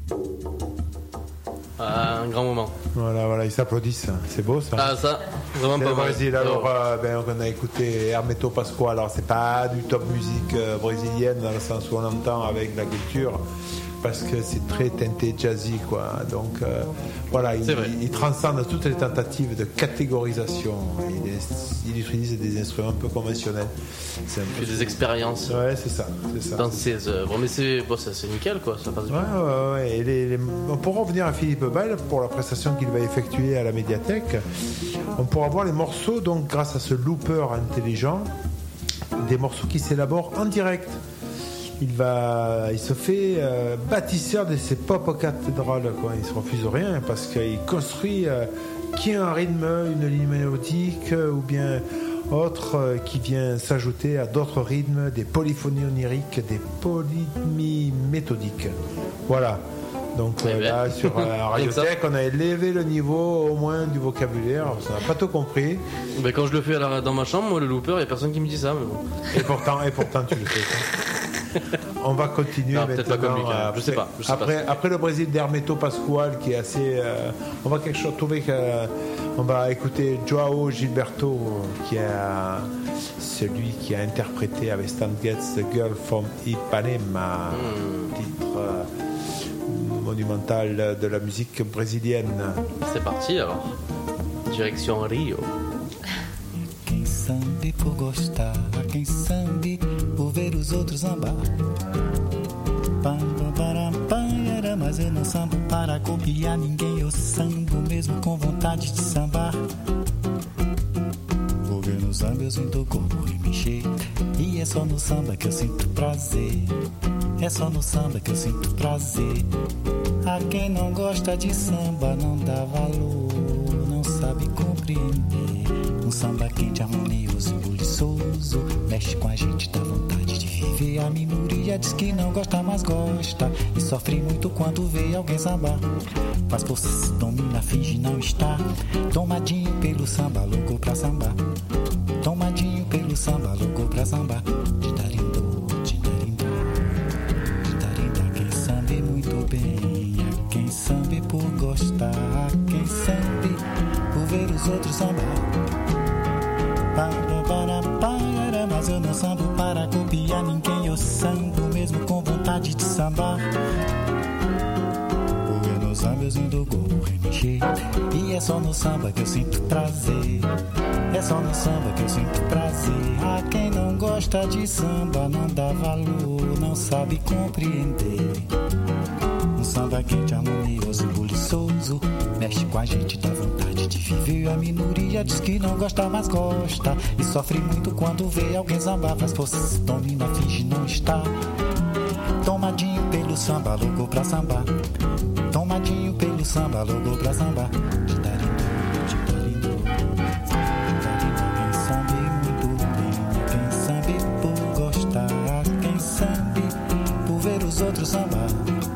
Un grand moment. Voilà, ils s'applaudissent. C'est beau ça. Ah, ça, vraiment C'est pas le mal. Brésil. Alors, on a écouté Hermeto Pascoal. Alors, c'est pas du top musique brésilienne dans le sens où on entend avec la culture, parce que c'est très teinté jazzy, quoi. Donc, voilà, il transcende toutes les tentatives de catégorisation. Il utilise des instruments un peu conventionnels. Il fait des expériences. Ouais, c'est ça. Dans ses œuvres. Mais c'est nickel, quoi. Ça passe bien. Ouais. Et on pourra revenir à Philippe Bail pour la prestation qu'il va effectuer à la médiathèque. On pourra voir les morceaux, donc, grâce à ce looper intelligent, des morceaux qui s'élaborent en direct. Il se fait bâtisseur de ses pop cathédrales, quoi. Il se refuse rien parce qu'il construit qui a un rythme, une ligne mélodique ou bien autre qui vient s'ajouter à d'autres rythmes, des polyphonies oniriques, des polymies méthodiques. Voilà. Donc là, sur Radiothèque, on a élevé le niveau au moins du vocabulaire. On n'a pas tout compris. Mais quand je le fais dans ma chambre, moi, le looper, il n'y a personne qui me dit ça. Mais bon. Et pourtant, tu le fais. On va continuer non, peut-être maintenant. Pas comme lui, je sais pas. Après le Brésil d'Hermeto Pascoal, qui est assez. On va quelque chose trouver on va écouter Joao Gilberto, qui est celui qui a interprété avec Stan Getz The Girl from Ipanema, titre monumental de la musique brésilienne. C'est parti alors. Direction Rio. Quem sabe por gostar, quem sabe por ver os outros sambar. Mas eu não sambo para copiar ninguém, eu sambo mesmo com vontade de sambar. Vou ver no samba eu sinto o corpo remexer, e é só no samba que eu sinto prazer. É só no samba que eu sinto prazer. A quem não gosta de samba não dá valor, não sabe compreender. Um samba quente, harmonioso e buliçoso, mexe com a gente, dá vontade de viver. A minoria diz que não gosta, mas gosta, e sofre muito quando vê alguém sambar. Faz força, se domina, finge não estar. Tomadinho pelo samba, louco pra sambar. Tomadinho pelo samba, louco pra sambar. Titarindo, titarindo, titarinda. Quem sabe muito bem, a quem sabe por gostar, a quem sabe por ver os outros sambar. Mas eu não sambo para copiar ninguém, eu sambo mesmo com vontade de sambar. Porque no samba eu sinto o corpo remexer, e é só no samba que eu sinto prazer. É só no samba que eu sinto prazer. A quem não gosta de samba não dá valor, não sabe compreender. Um samba quente, harmonioso e buliçoso, mexe com a gente, dá vontade de viver. A minoria diz que não gosta, mas gosta, e sofre muito quando vê alguém sambar. Faz força, se domina, finge não estar. Tomadinho pelo samba, louco pra sambar. Tomadinho pelo samba, louco pra sambar. Titarindo, titarindo, titarindo. Quem sabe muito bem, quem sabe por gostar, quem sabe por ver os outros sambar.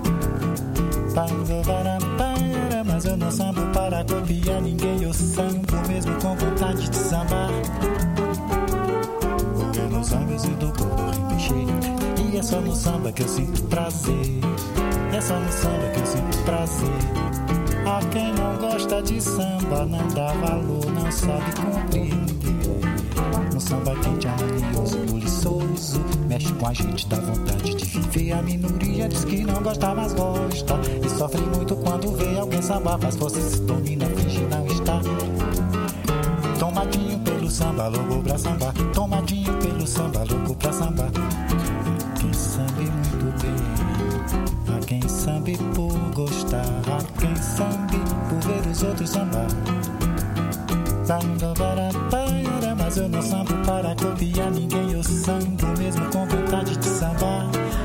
Mas eu não sambo para copiar ninguém, eu sambo mesmo com vontade de sambar. Porque no samba eu sinto o corpo remexer, e é só no samba que eu sinto prazer. É só no samba que eu sinto prazer. A quem não gosta de samba não dá valor, não sabe compreender. Um samba quente, harmonioso, buliçoso, mexe com a gente, dá vontade de viver. A minoria diz que não gosta, mas gosta, e sofre muito quando vê alguém sambar. Faz força, se domina, finge não estar. Tomadinho pelo samba, louco pra sambar. Tomadinho pelo samba, louco pra sambar. Quem sabe muito bem, a quem sabe por gostar, a quem sabe por ver os outros sambar. Mas eu não sambo para copiar ninguém, eu sambo mesmo com vontade de sambar.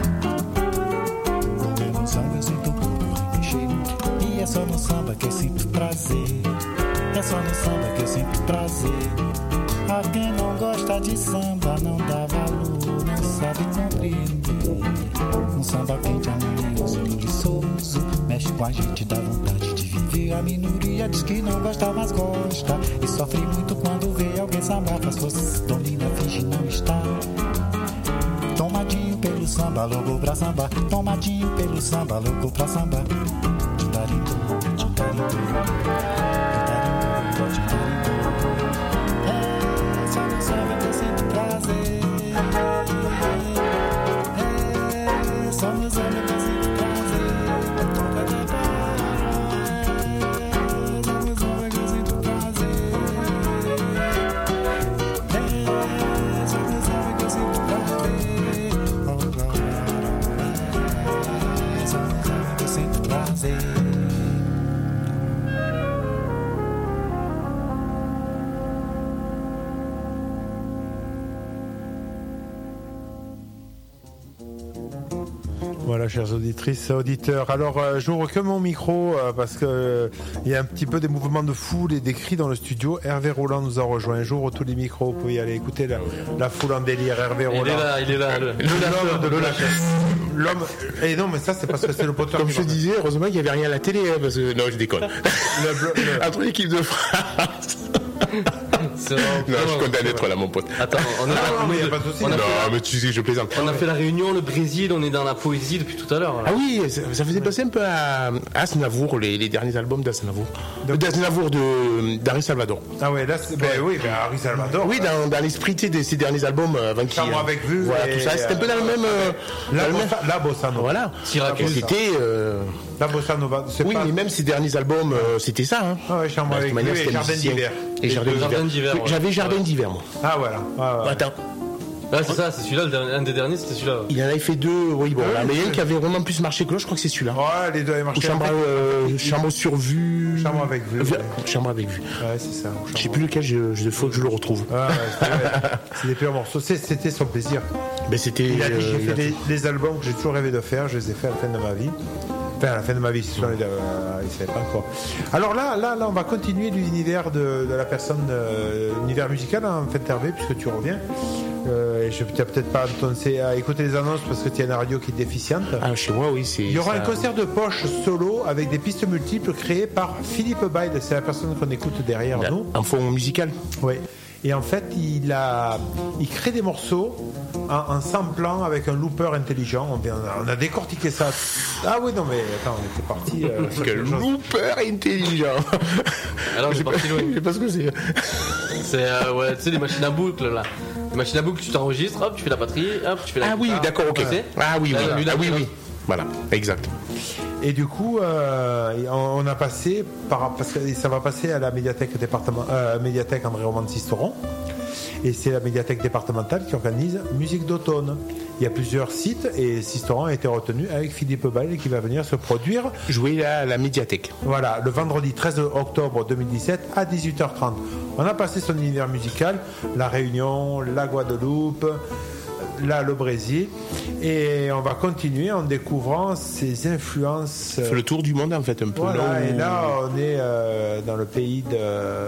Porque no samba eu sinto o corpo remexer, e é só no samba que eu sinto prazer. É só no samba que eu sinto prazer. A quem não gosta de samba não dá valor, não sabe compreender. Um samba quente, harmonioso, buliçoso, mexe com a gente, dá vontade de viver. A minoria diz que não gosta, mas gosta, e sofre muito quando vê alguém sambar. Faz força, se domina, finge não estar. Tomadinho pelo samba, louco pra samba. Tomadinho pelo samba, louco pra samba. É só no samba que eu sinto prazer. É só no samba que eu sinto prazer. É só no samba que eu sinto prazer. É só no samba que eu sinto prazer. É só no samba que eu sinto prazer. Voilà, chères auditrices, auditeurs. Alors, j'ouvre que mon micro parce que il y a un petit peu des mouvements de foule et des cris dans le studio. Hervé Roland nous a rejoint. J'ouvre tous les micros. Vous pouvez y aller écouter la foule en délire. Hervé Roland. Il est là. L'homme. Et non, mais ça, c'est parce que c'est le poteur. Comme je te disais, heureusement qu'il n'y avait rien à la télé, hein, parce que non, je déconne. Entre l'équipe de France. C'est vraiment, non, je suis content d'être là, mon pote. Attends, on est non, mais tu sais, je plaisante. On a fait la Réunion, le Brésil, on est dans la poésie depuis tout à l'heure. Ah oui, ça faisait passer un peu à Aznavour, les derniers albums d'Aznavour. D'Aznavour d'Harry Salvador. Ah ouais, là, oui, Harry Salvador. Oui, dans l'esprit de ces derniers albums avant qu'il. Chambre avec vue. Voilà, tout ça, c'était un peu dans le même. La bossa nova. Voilà. C'était. La bossa nova. Oui, mais même ces derniers albums, c'était ça. Hein. Ah ouais, Chambre avec vue et Jardin d'hiver. Et Jardin d'hiver. J'avais Jardin d'hiver, moi. Ah voilà. Attends. Ah, c'est ça, c'est celui-là, un des derniers, c'était celui-là. Il en avait fait deux, oui, bon, mais un qui avait vraiment plus marché que l'autre, je crois que c'est celui-là. Ouais, les deux avaient marché. Chambre sur vue. Chambre avec vue. Chambre avec vue. Ouais, c'est ça. Je sais plus lequel, il faut que je le retrouve. C'est des purs morceaux. C'était son plaisir. Ben, c'était. Il a dit j'ai fait les albums que j'ai toujours rêvé de faire, je les ai fait à la fin de ma vie. Enfin, à la fin de ma vie, il ne savait pas encore. Alors là, on va continuer l'univers de la personne, l'univers musical, en fait, Hervé, puisque tu reviens. Je n'ai peut-être pas entendu à écouter les annonces parce que tu as une radio qui est déficiente. Ah, chez moi, oui, c'est. Il y aura un concert de poche solo avec des pistes multiples créées par Philippe Bail. C'est la personne qu'on écoute derrière nous. Un fond musical. Oui. Et en fait, il crée des morceaux en samplant avec un looper intelligent. On a décortiqué ça. Ah oui, non, mais attends, on était parti. Avec un looper intelligent. Alors, j'ai parti loin. Je sais pas ce que c'est. C'est, ouais, tu sais, des machines à boucle, là. Les machines à boucle, tu t'enregistres, hop, tu fais la batterie, hop, tu fais la. Ah oui, d'accord, ok. Ah oui, oui. Voilà, exact. Et du coup, on a passé, parce que ça va passer à la médiathèque André Roman de Sisteron. Et c'est la médiathèque départementale qui organise Musique d'automne. Il y a plusieurs sites et Sisteron a été retenu avec Philippe Bail qui va venir se produire. Jouer à la médiathèque. Voilà, le vendredi 13 octobre 2017 à 18h30. On a passé son univers musical, la Réunion, la Guadeloupe, là le Brésil, et on va continuer en découvrant ses influences. On fait le tour du monde en fait un peu. Voilà, et là on est dans le pays de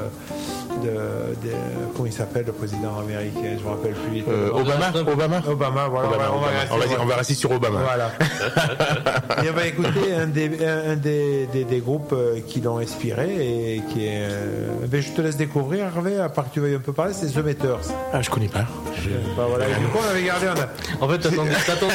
comment il s'appelle le président américain, je me rappelle plus. Obama, voilà. On va rester sur Obama. Voilà. Et on va écouter un des groupes qui l'ont inspiré et qui est. Ben, je te laisse découvrir, Hervé, à part que tu veuilles un peu parler, c'est The Meters. Ah, je connais pas. Voilà. Et du coup, on avait gardé. En fait, t'attendais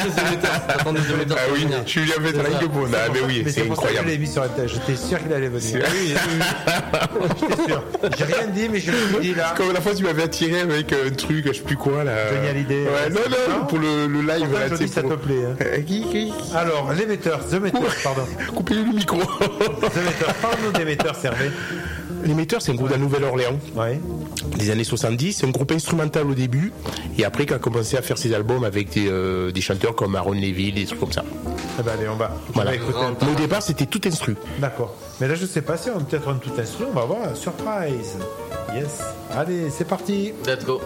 The Meters. Ah oui, je suis bien fait à la gueule. Mais oui, c'est incroyable. Je l'ai mis sur la tête. J'étais sûr qu'il allait venir. Oui. J'étais sûr. J'ai rien dit, mais je l'ai dit là. Comme la fois tu m'avais attiré avec un truc, je sais plus quoi là. Génial idée. Ouais, non, pour le live là, tu sais. Ça te plaît. Hein. Qui Alors, The Meters, pardon. Coupez-lui le micro. The Meters, parle-nous des Meters, Hervé. Les Meters, c'est un groupe de la Nouvelle-Orléans. Ouais. Des années 70. C'est un groupe instrumental au début. Et après, quand a commencé à faire ses albums avec des chanteurs comme Aaron Neville, des trucs comme ça. Eh ben allez, on va. Voilà. Mais au départ, c'était tout instru. D'accord. Mais là, je sais pas si on a peut-être un tout instru. On va voir. Surprise. Yes. Allez, c'est parti. Let's go.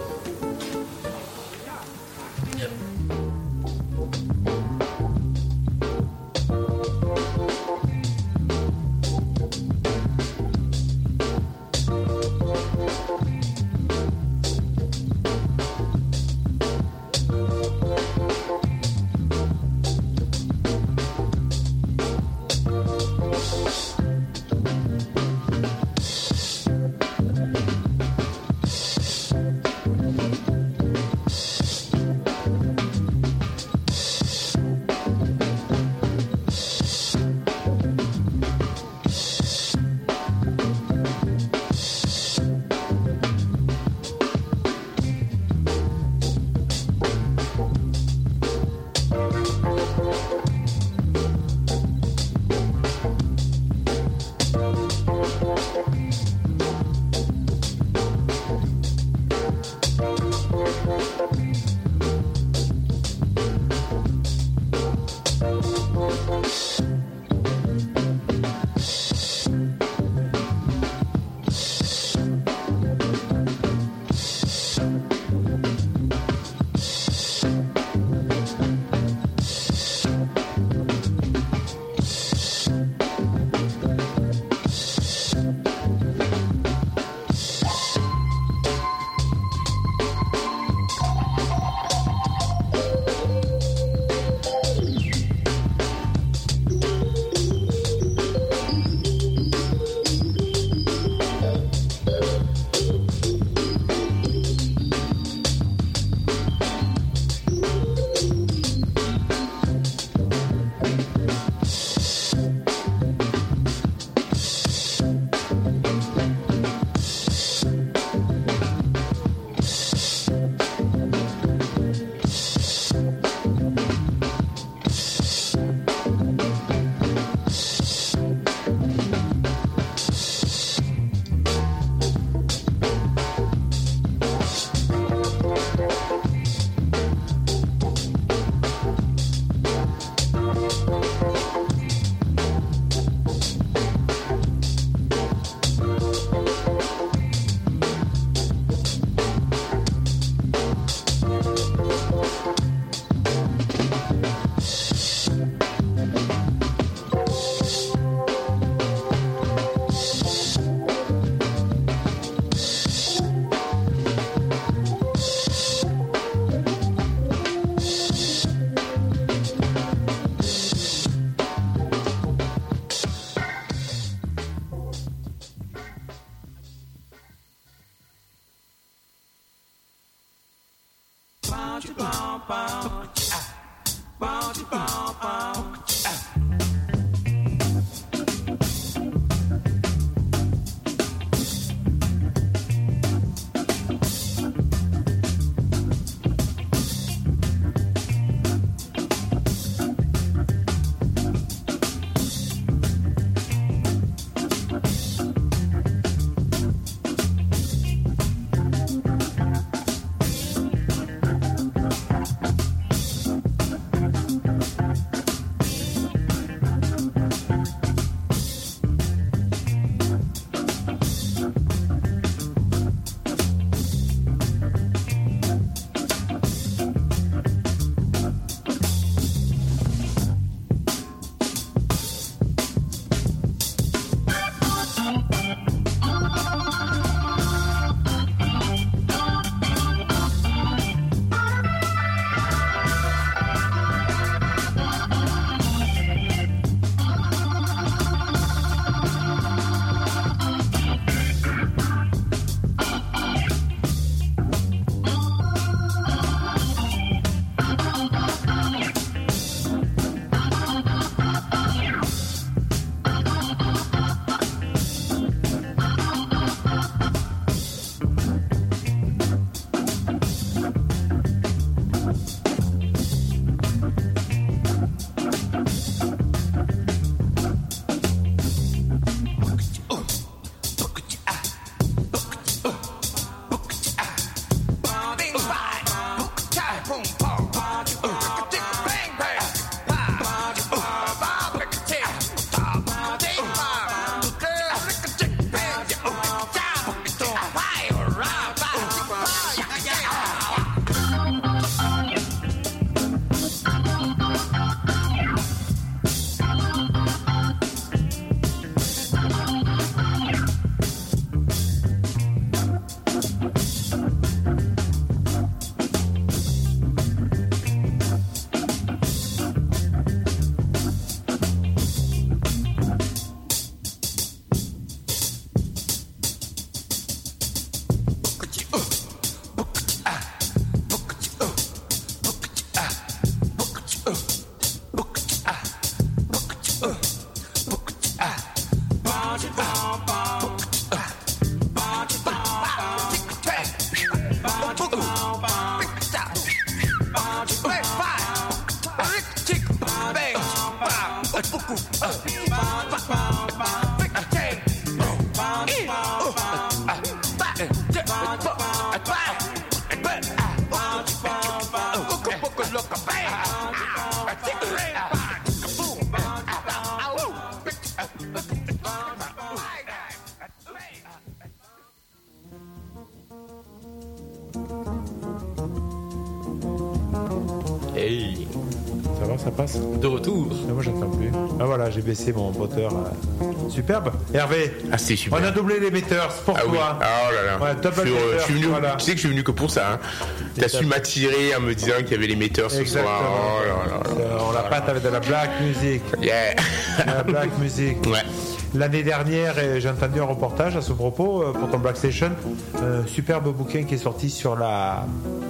ça passe. De retour. Ah, moi j'entends plus. Ah voilà, j'ai baissé mon moteur. Superbe. Hervé, Ah, c'est super. on a doublé l'émetteur, c'est pour Ah oui. toi. Oh là là. Ouais, double je suis venu, voilà. Tu sais que je suis venu que pour ça. Hein. T'as su m'attirer en me disant qu'il y avait l'émetteur ce Exactement. soir. Oh là là là. On la pâte avec de la black music. Yeah. La black music. Ouais. L'année dernière, j'ai entendu un reportage à ce propos pour ton Black Station. Un superbe bouquin qui est sorti sur la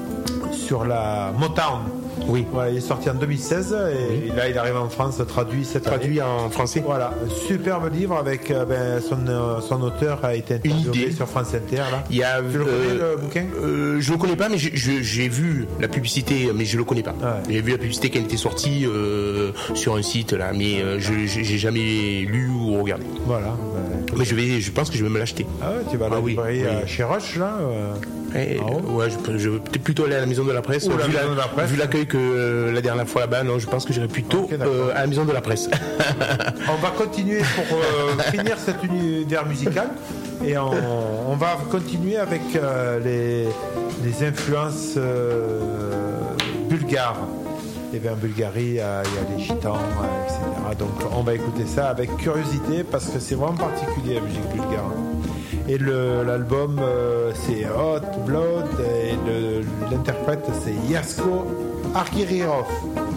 Motown. Oui. Voilà, il est sorti en 2016 et là il arrive en France traduit cette Traduit année. en français. Voilà, un superbe livre avec son auteur a été interviewé idée. sur France Inter là. Il y a, Tu le connais le bouquin Je le connais pas, mais j'ai vu la publicité, mais je le connais pas. Ouais. J'ai vu la publicité qui était sortie sur un site là, mais j'ai jamais lu ou regardé. Voilà. Mais je pense que je vais me l'acheter. Ah ouais, tu vas à la Ah oui, librairie oui. chez Roche là. Ouais, je vais peut-être plutôt aller à la maison de la presse. Ou la maison de la presse. Vu l'accueil que la dernière fois là-bas, non, je pense que j'irai plutôt Ok, d'accord. à la maison de la presse. On va continuer pour finir cet univers musical et on va continuer avec les influences bulgares. Et bien en Bulgarie, il y a les gitans, etc. Donc on va écouter ça avec curiosité parce que c'est vraiment particulier la musique bulgare. Et l'album c'est Hot Blood et l'interprète c'est Yasko Arkirirov.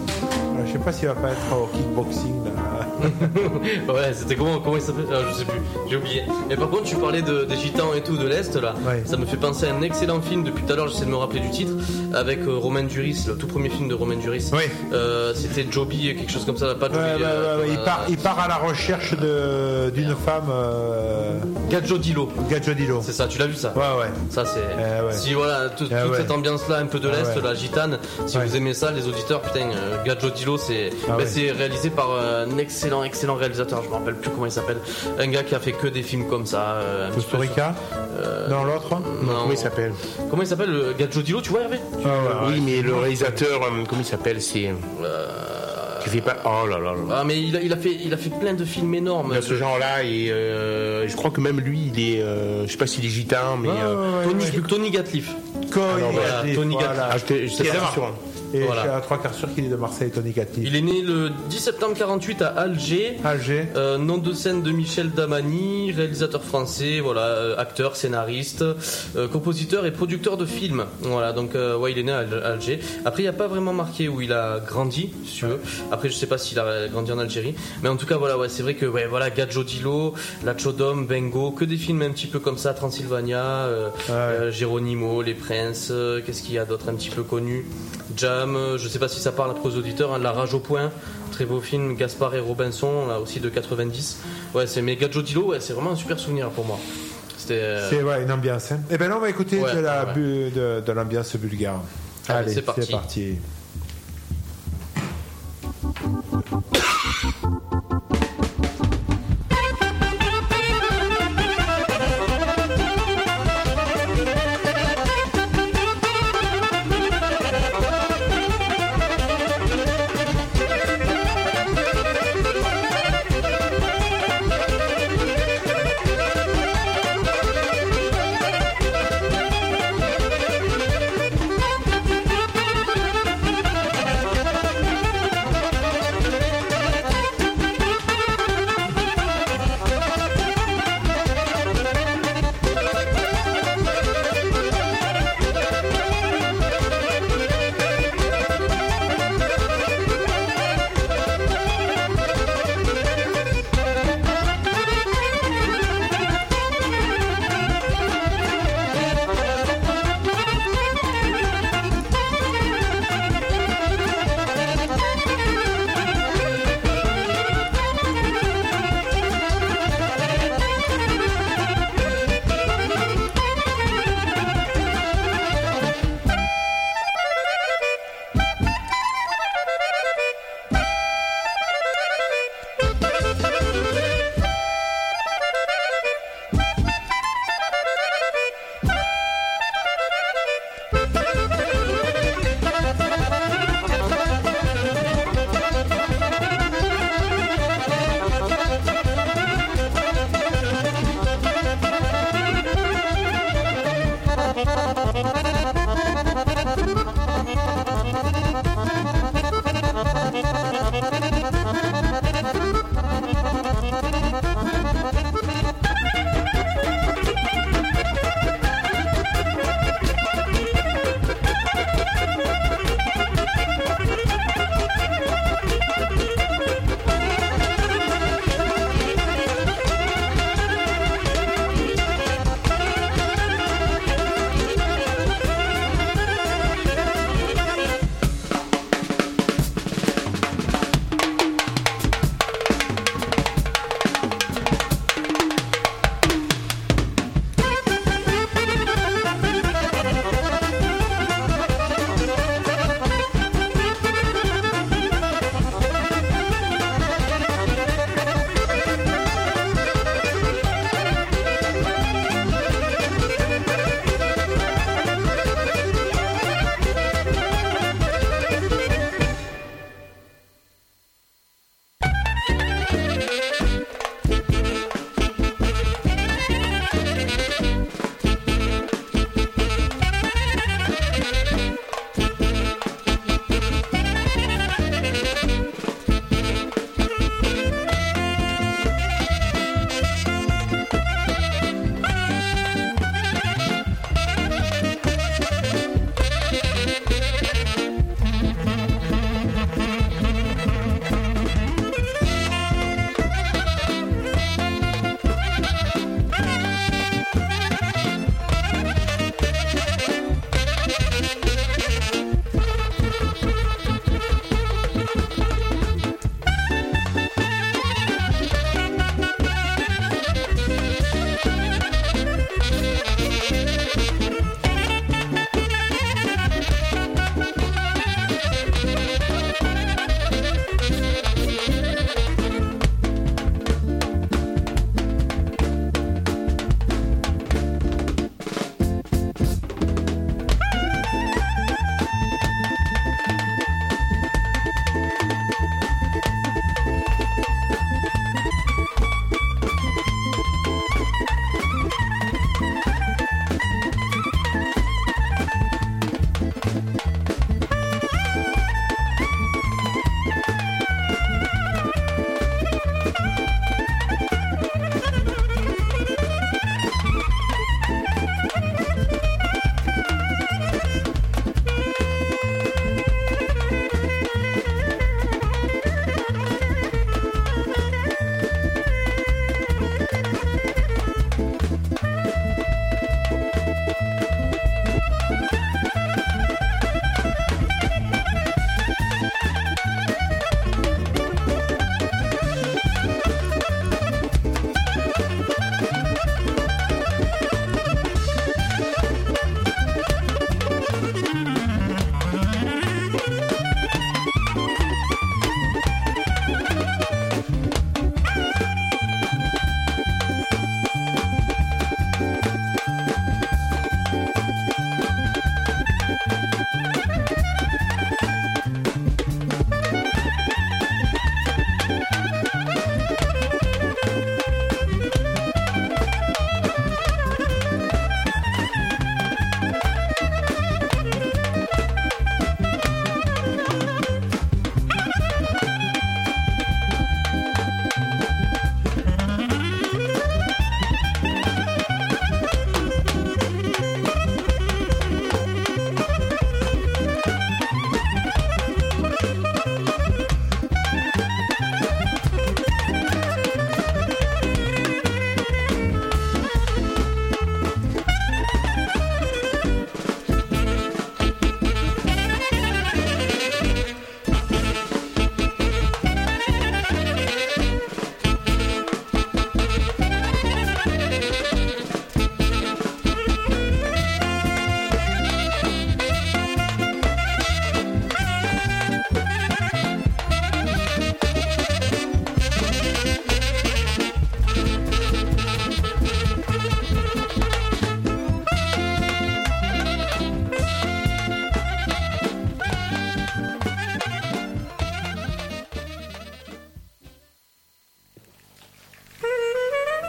Je sais pas s'il va pas être au kickboxing là. Ouais, c'était comment il s'appelle? Je sais plus, j'ai oublié. Mais par contre, tu parlais des gitans et tout de l'Est là. Ouais. Ça me fait penser à un excellent film. Depuis tout à l'heure, j'essaie de me rappeler du titre. Avec Romain Duris, le tout premier film de Romain Duris. Oui. C'était Joby, quelque chose comme ça, pas Joby. Il part à la recherche d'une femme. Gadjodilo. Gadjodilo. C'est ça, tu l'as vu ça? Ouais, ouais. Ça c'est. Ouais. Si voilà, toute ouais. cette ambiance-là, un peu de l'Est, ouais. la gitane. Si Ouais. vous aimez ça, les auditeurs, putain, Gadjodilo, c'est ouais. c'est réalisé par un excellent réalisateur. Je me rappelle plus comment il s'appelle. Un gars qui a fait que des films comme ça. Costa Rica. Dans l'autre. Non. Comment il s'appelle? Comment il s'appelle Gadjodilo, tu vois Hervé? Oui, mais le réalisateur, comment il s'appelle? C'est. Tu fais pas. Oh là là là. Ah mais il a fait plein de films énormes. De ce genre-là, et je crois que même lui, il est. Je sais pas s'il est gitan, mais. Tony Gatliff. Tony Gatliff. J'étais pas sûr. Et Voilà. je suis à 3 quarts sûr qu'il est de Marseille, Tony Gatliff. Il est né le 10 septembre 48 à Alger. Nom de scène de Michel Damani, réalisateur français, voilà, acteur, scénariste, compositeur et producteur de films. Voilà, donc ouais, il est né à Alger. Après, il n'y a pas vraiment marqué où il a grandi, si tu veux. Après, je sais pas s'il a grandi en Algérie, mais en tout cas, voilà, ouais, c'est vrai que ouais, voilà, Gadjodilo, La Chodom, Bengo, que des films un petit peu comme ça, Transylvania, Geronimo, Les Princes, qu'est-ce qu'il y a d'autre un petit peu connu? Jam, je sais pas si ça parle après aux auditeurs, La Rage au point, très beau film, Gaspard et Robinson, là aussi de 90. Ouais, mais Gadjodilo, ouais, c'est vraiment un super souvenir pour moi. C'est ouais, une ambiance. Hein. Et ben là, on va écouter de l'ambiance bulgare. Allez, c'est parti. Thank you.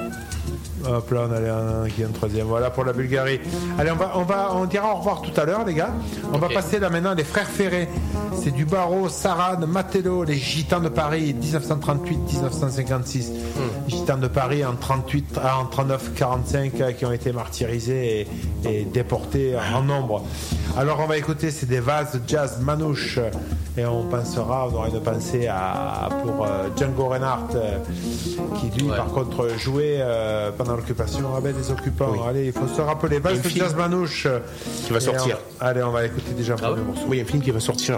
Hop là, on a un troisième. Voilà pour la Bulgarie. Allez, on dira au revoir tout à l'heure, les gars. On va passer là maintenant les Frères Ferré. C'est du Barreau, Saran, Matello, les Gitans de Paris, 1938-1956. Les Gitans de Paris en 39-45 qui ont été martyrisés et déportés en nombre. Alors on va écouter, c'est des vases de jazz manouche. Et on aura une pensée pour Django Reinhardt qui lui par contre jouait pendant l'occupation avec des occupants. Allez, il faut se rappeler, vases de jazz manouche qui va sortir. Allez, on va écouter déjà un premier morceau. Oui, un film qui va sortir.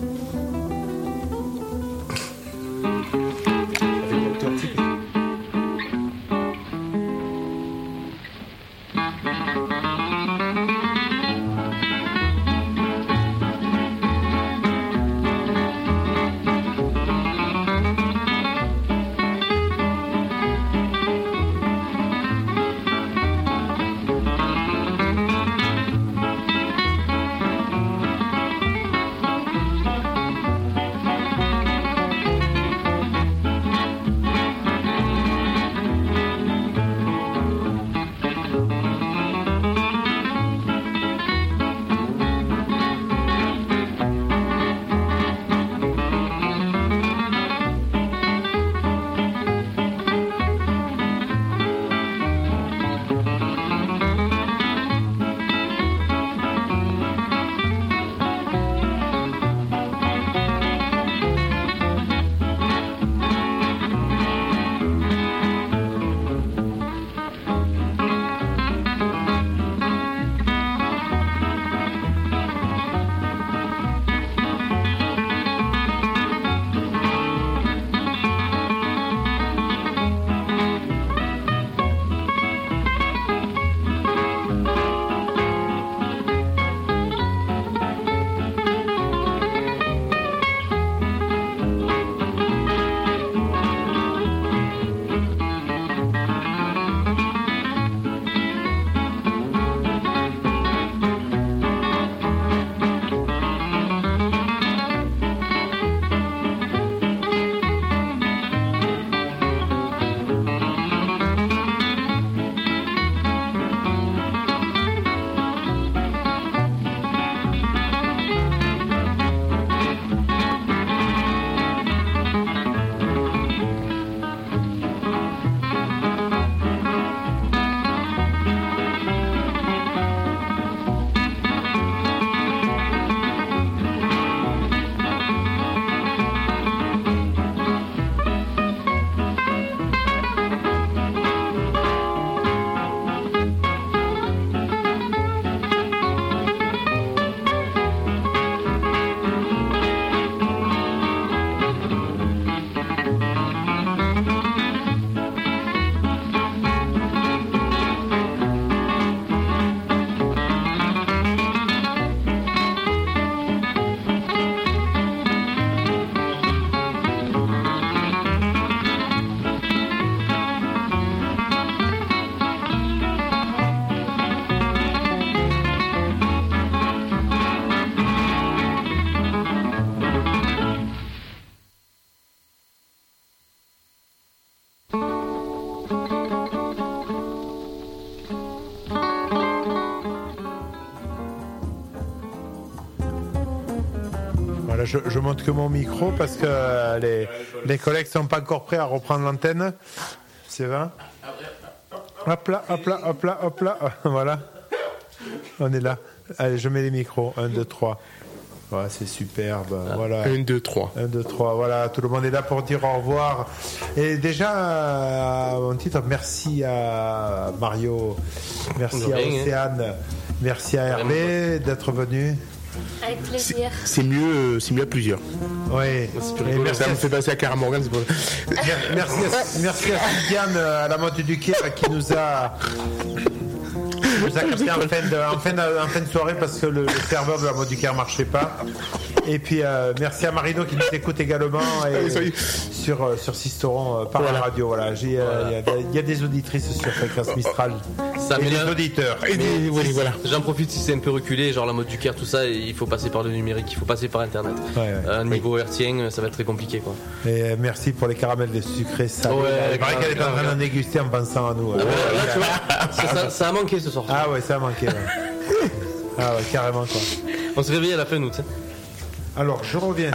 Je monte que mon micro parce que les collègues sont pas encore prêts à reprendre l'antenne. C'est vrai. Hop là, hop là, hop là, hop là. Voilà. On est là. Allez, je mets les micros. 1, 2, 3. Voilà, c'est superbe. Voilà. 1, 2, 3. 1, 2, 3. Voilà, tout le monde est là pour dire au revoir. Et déjà, mon titre, merci à Mario, merci à Océane, merci à Hervé d'être venu. Avec plaisir. C'est mieux à plusieurs. Oui. Ça me fait passer à Cara Morgan. Merci à Sylviane à la mode du Caire qui nous a capté en fin de soirée parce que le serveur de la mode du Caire marchait pas. Et puis merci à Marino qui nous écoute également et sur Sisteron par la radio. Voilà, il y a des auditrices sur Fréquence Mistral. Ça et des auditeurs. Voilà. J'en profite si c'est un peu reculé, genre la mode du Caire, tout ça, il faut passer par le numérique, il faut passer par internet. Niveau hertzien, ça va être très compliqué quoi. Et merci pour les caramels de sucré salé. C'est vrai qu'elle est en train de déguster en pensant à nous. Ça a manqué ce soir. Ah ouais, ça a manqué. Ah ouais, carrément quoi. On se réveille à la fin août. Alors je reviens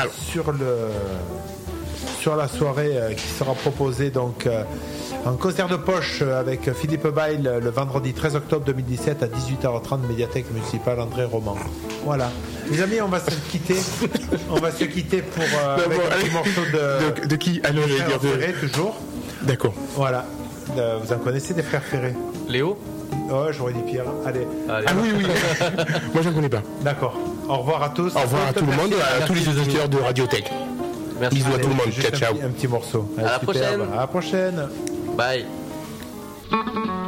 sur la soirée qui sera proposée donc en concert de poche avec Philippe Bail le vendredi 13 octobre 2017 à 18h30 médiathèque municipale André Roman. Voilà. Les amis, on va se quitter. On va se quitter pour avec un petit morceau de qui? Alors, des frères Ferré toujours. D'accord. Voilà. Vous en connaissez des frères Ferré? Léo? Oh, j'aurais dit Pierre. Allez. Ah oui. Moi, j'en connais pas. D'accord. Au revoir à tous. Au revoir à tout le monde, à tous les auditeurs de Radiothèque. Merci. Bisous à tout le monde. Ciao. Un petit morceau. À la prochaine. À la prochaine. Bye.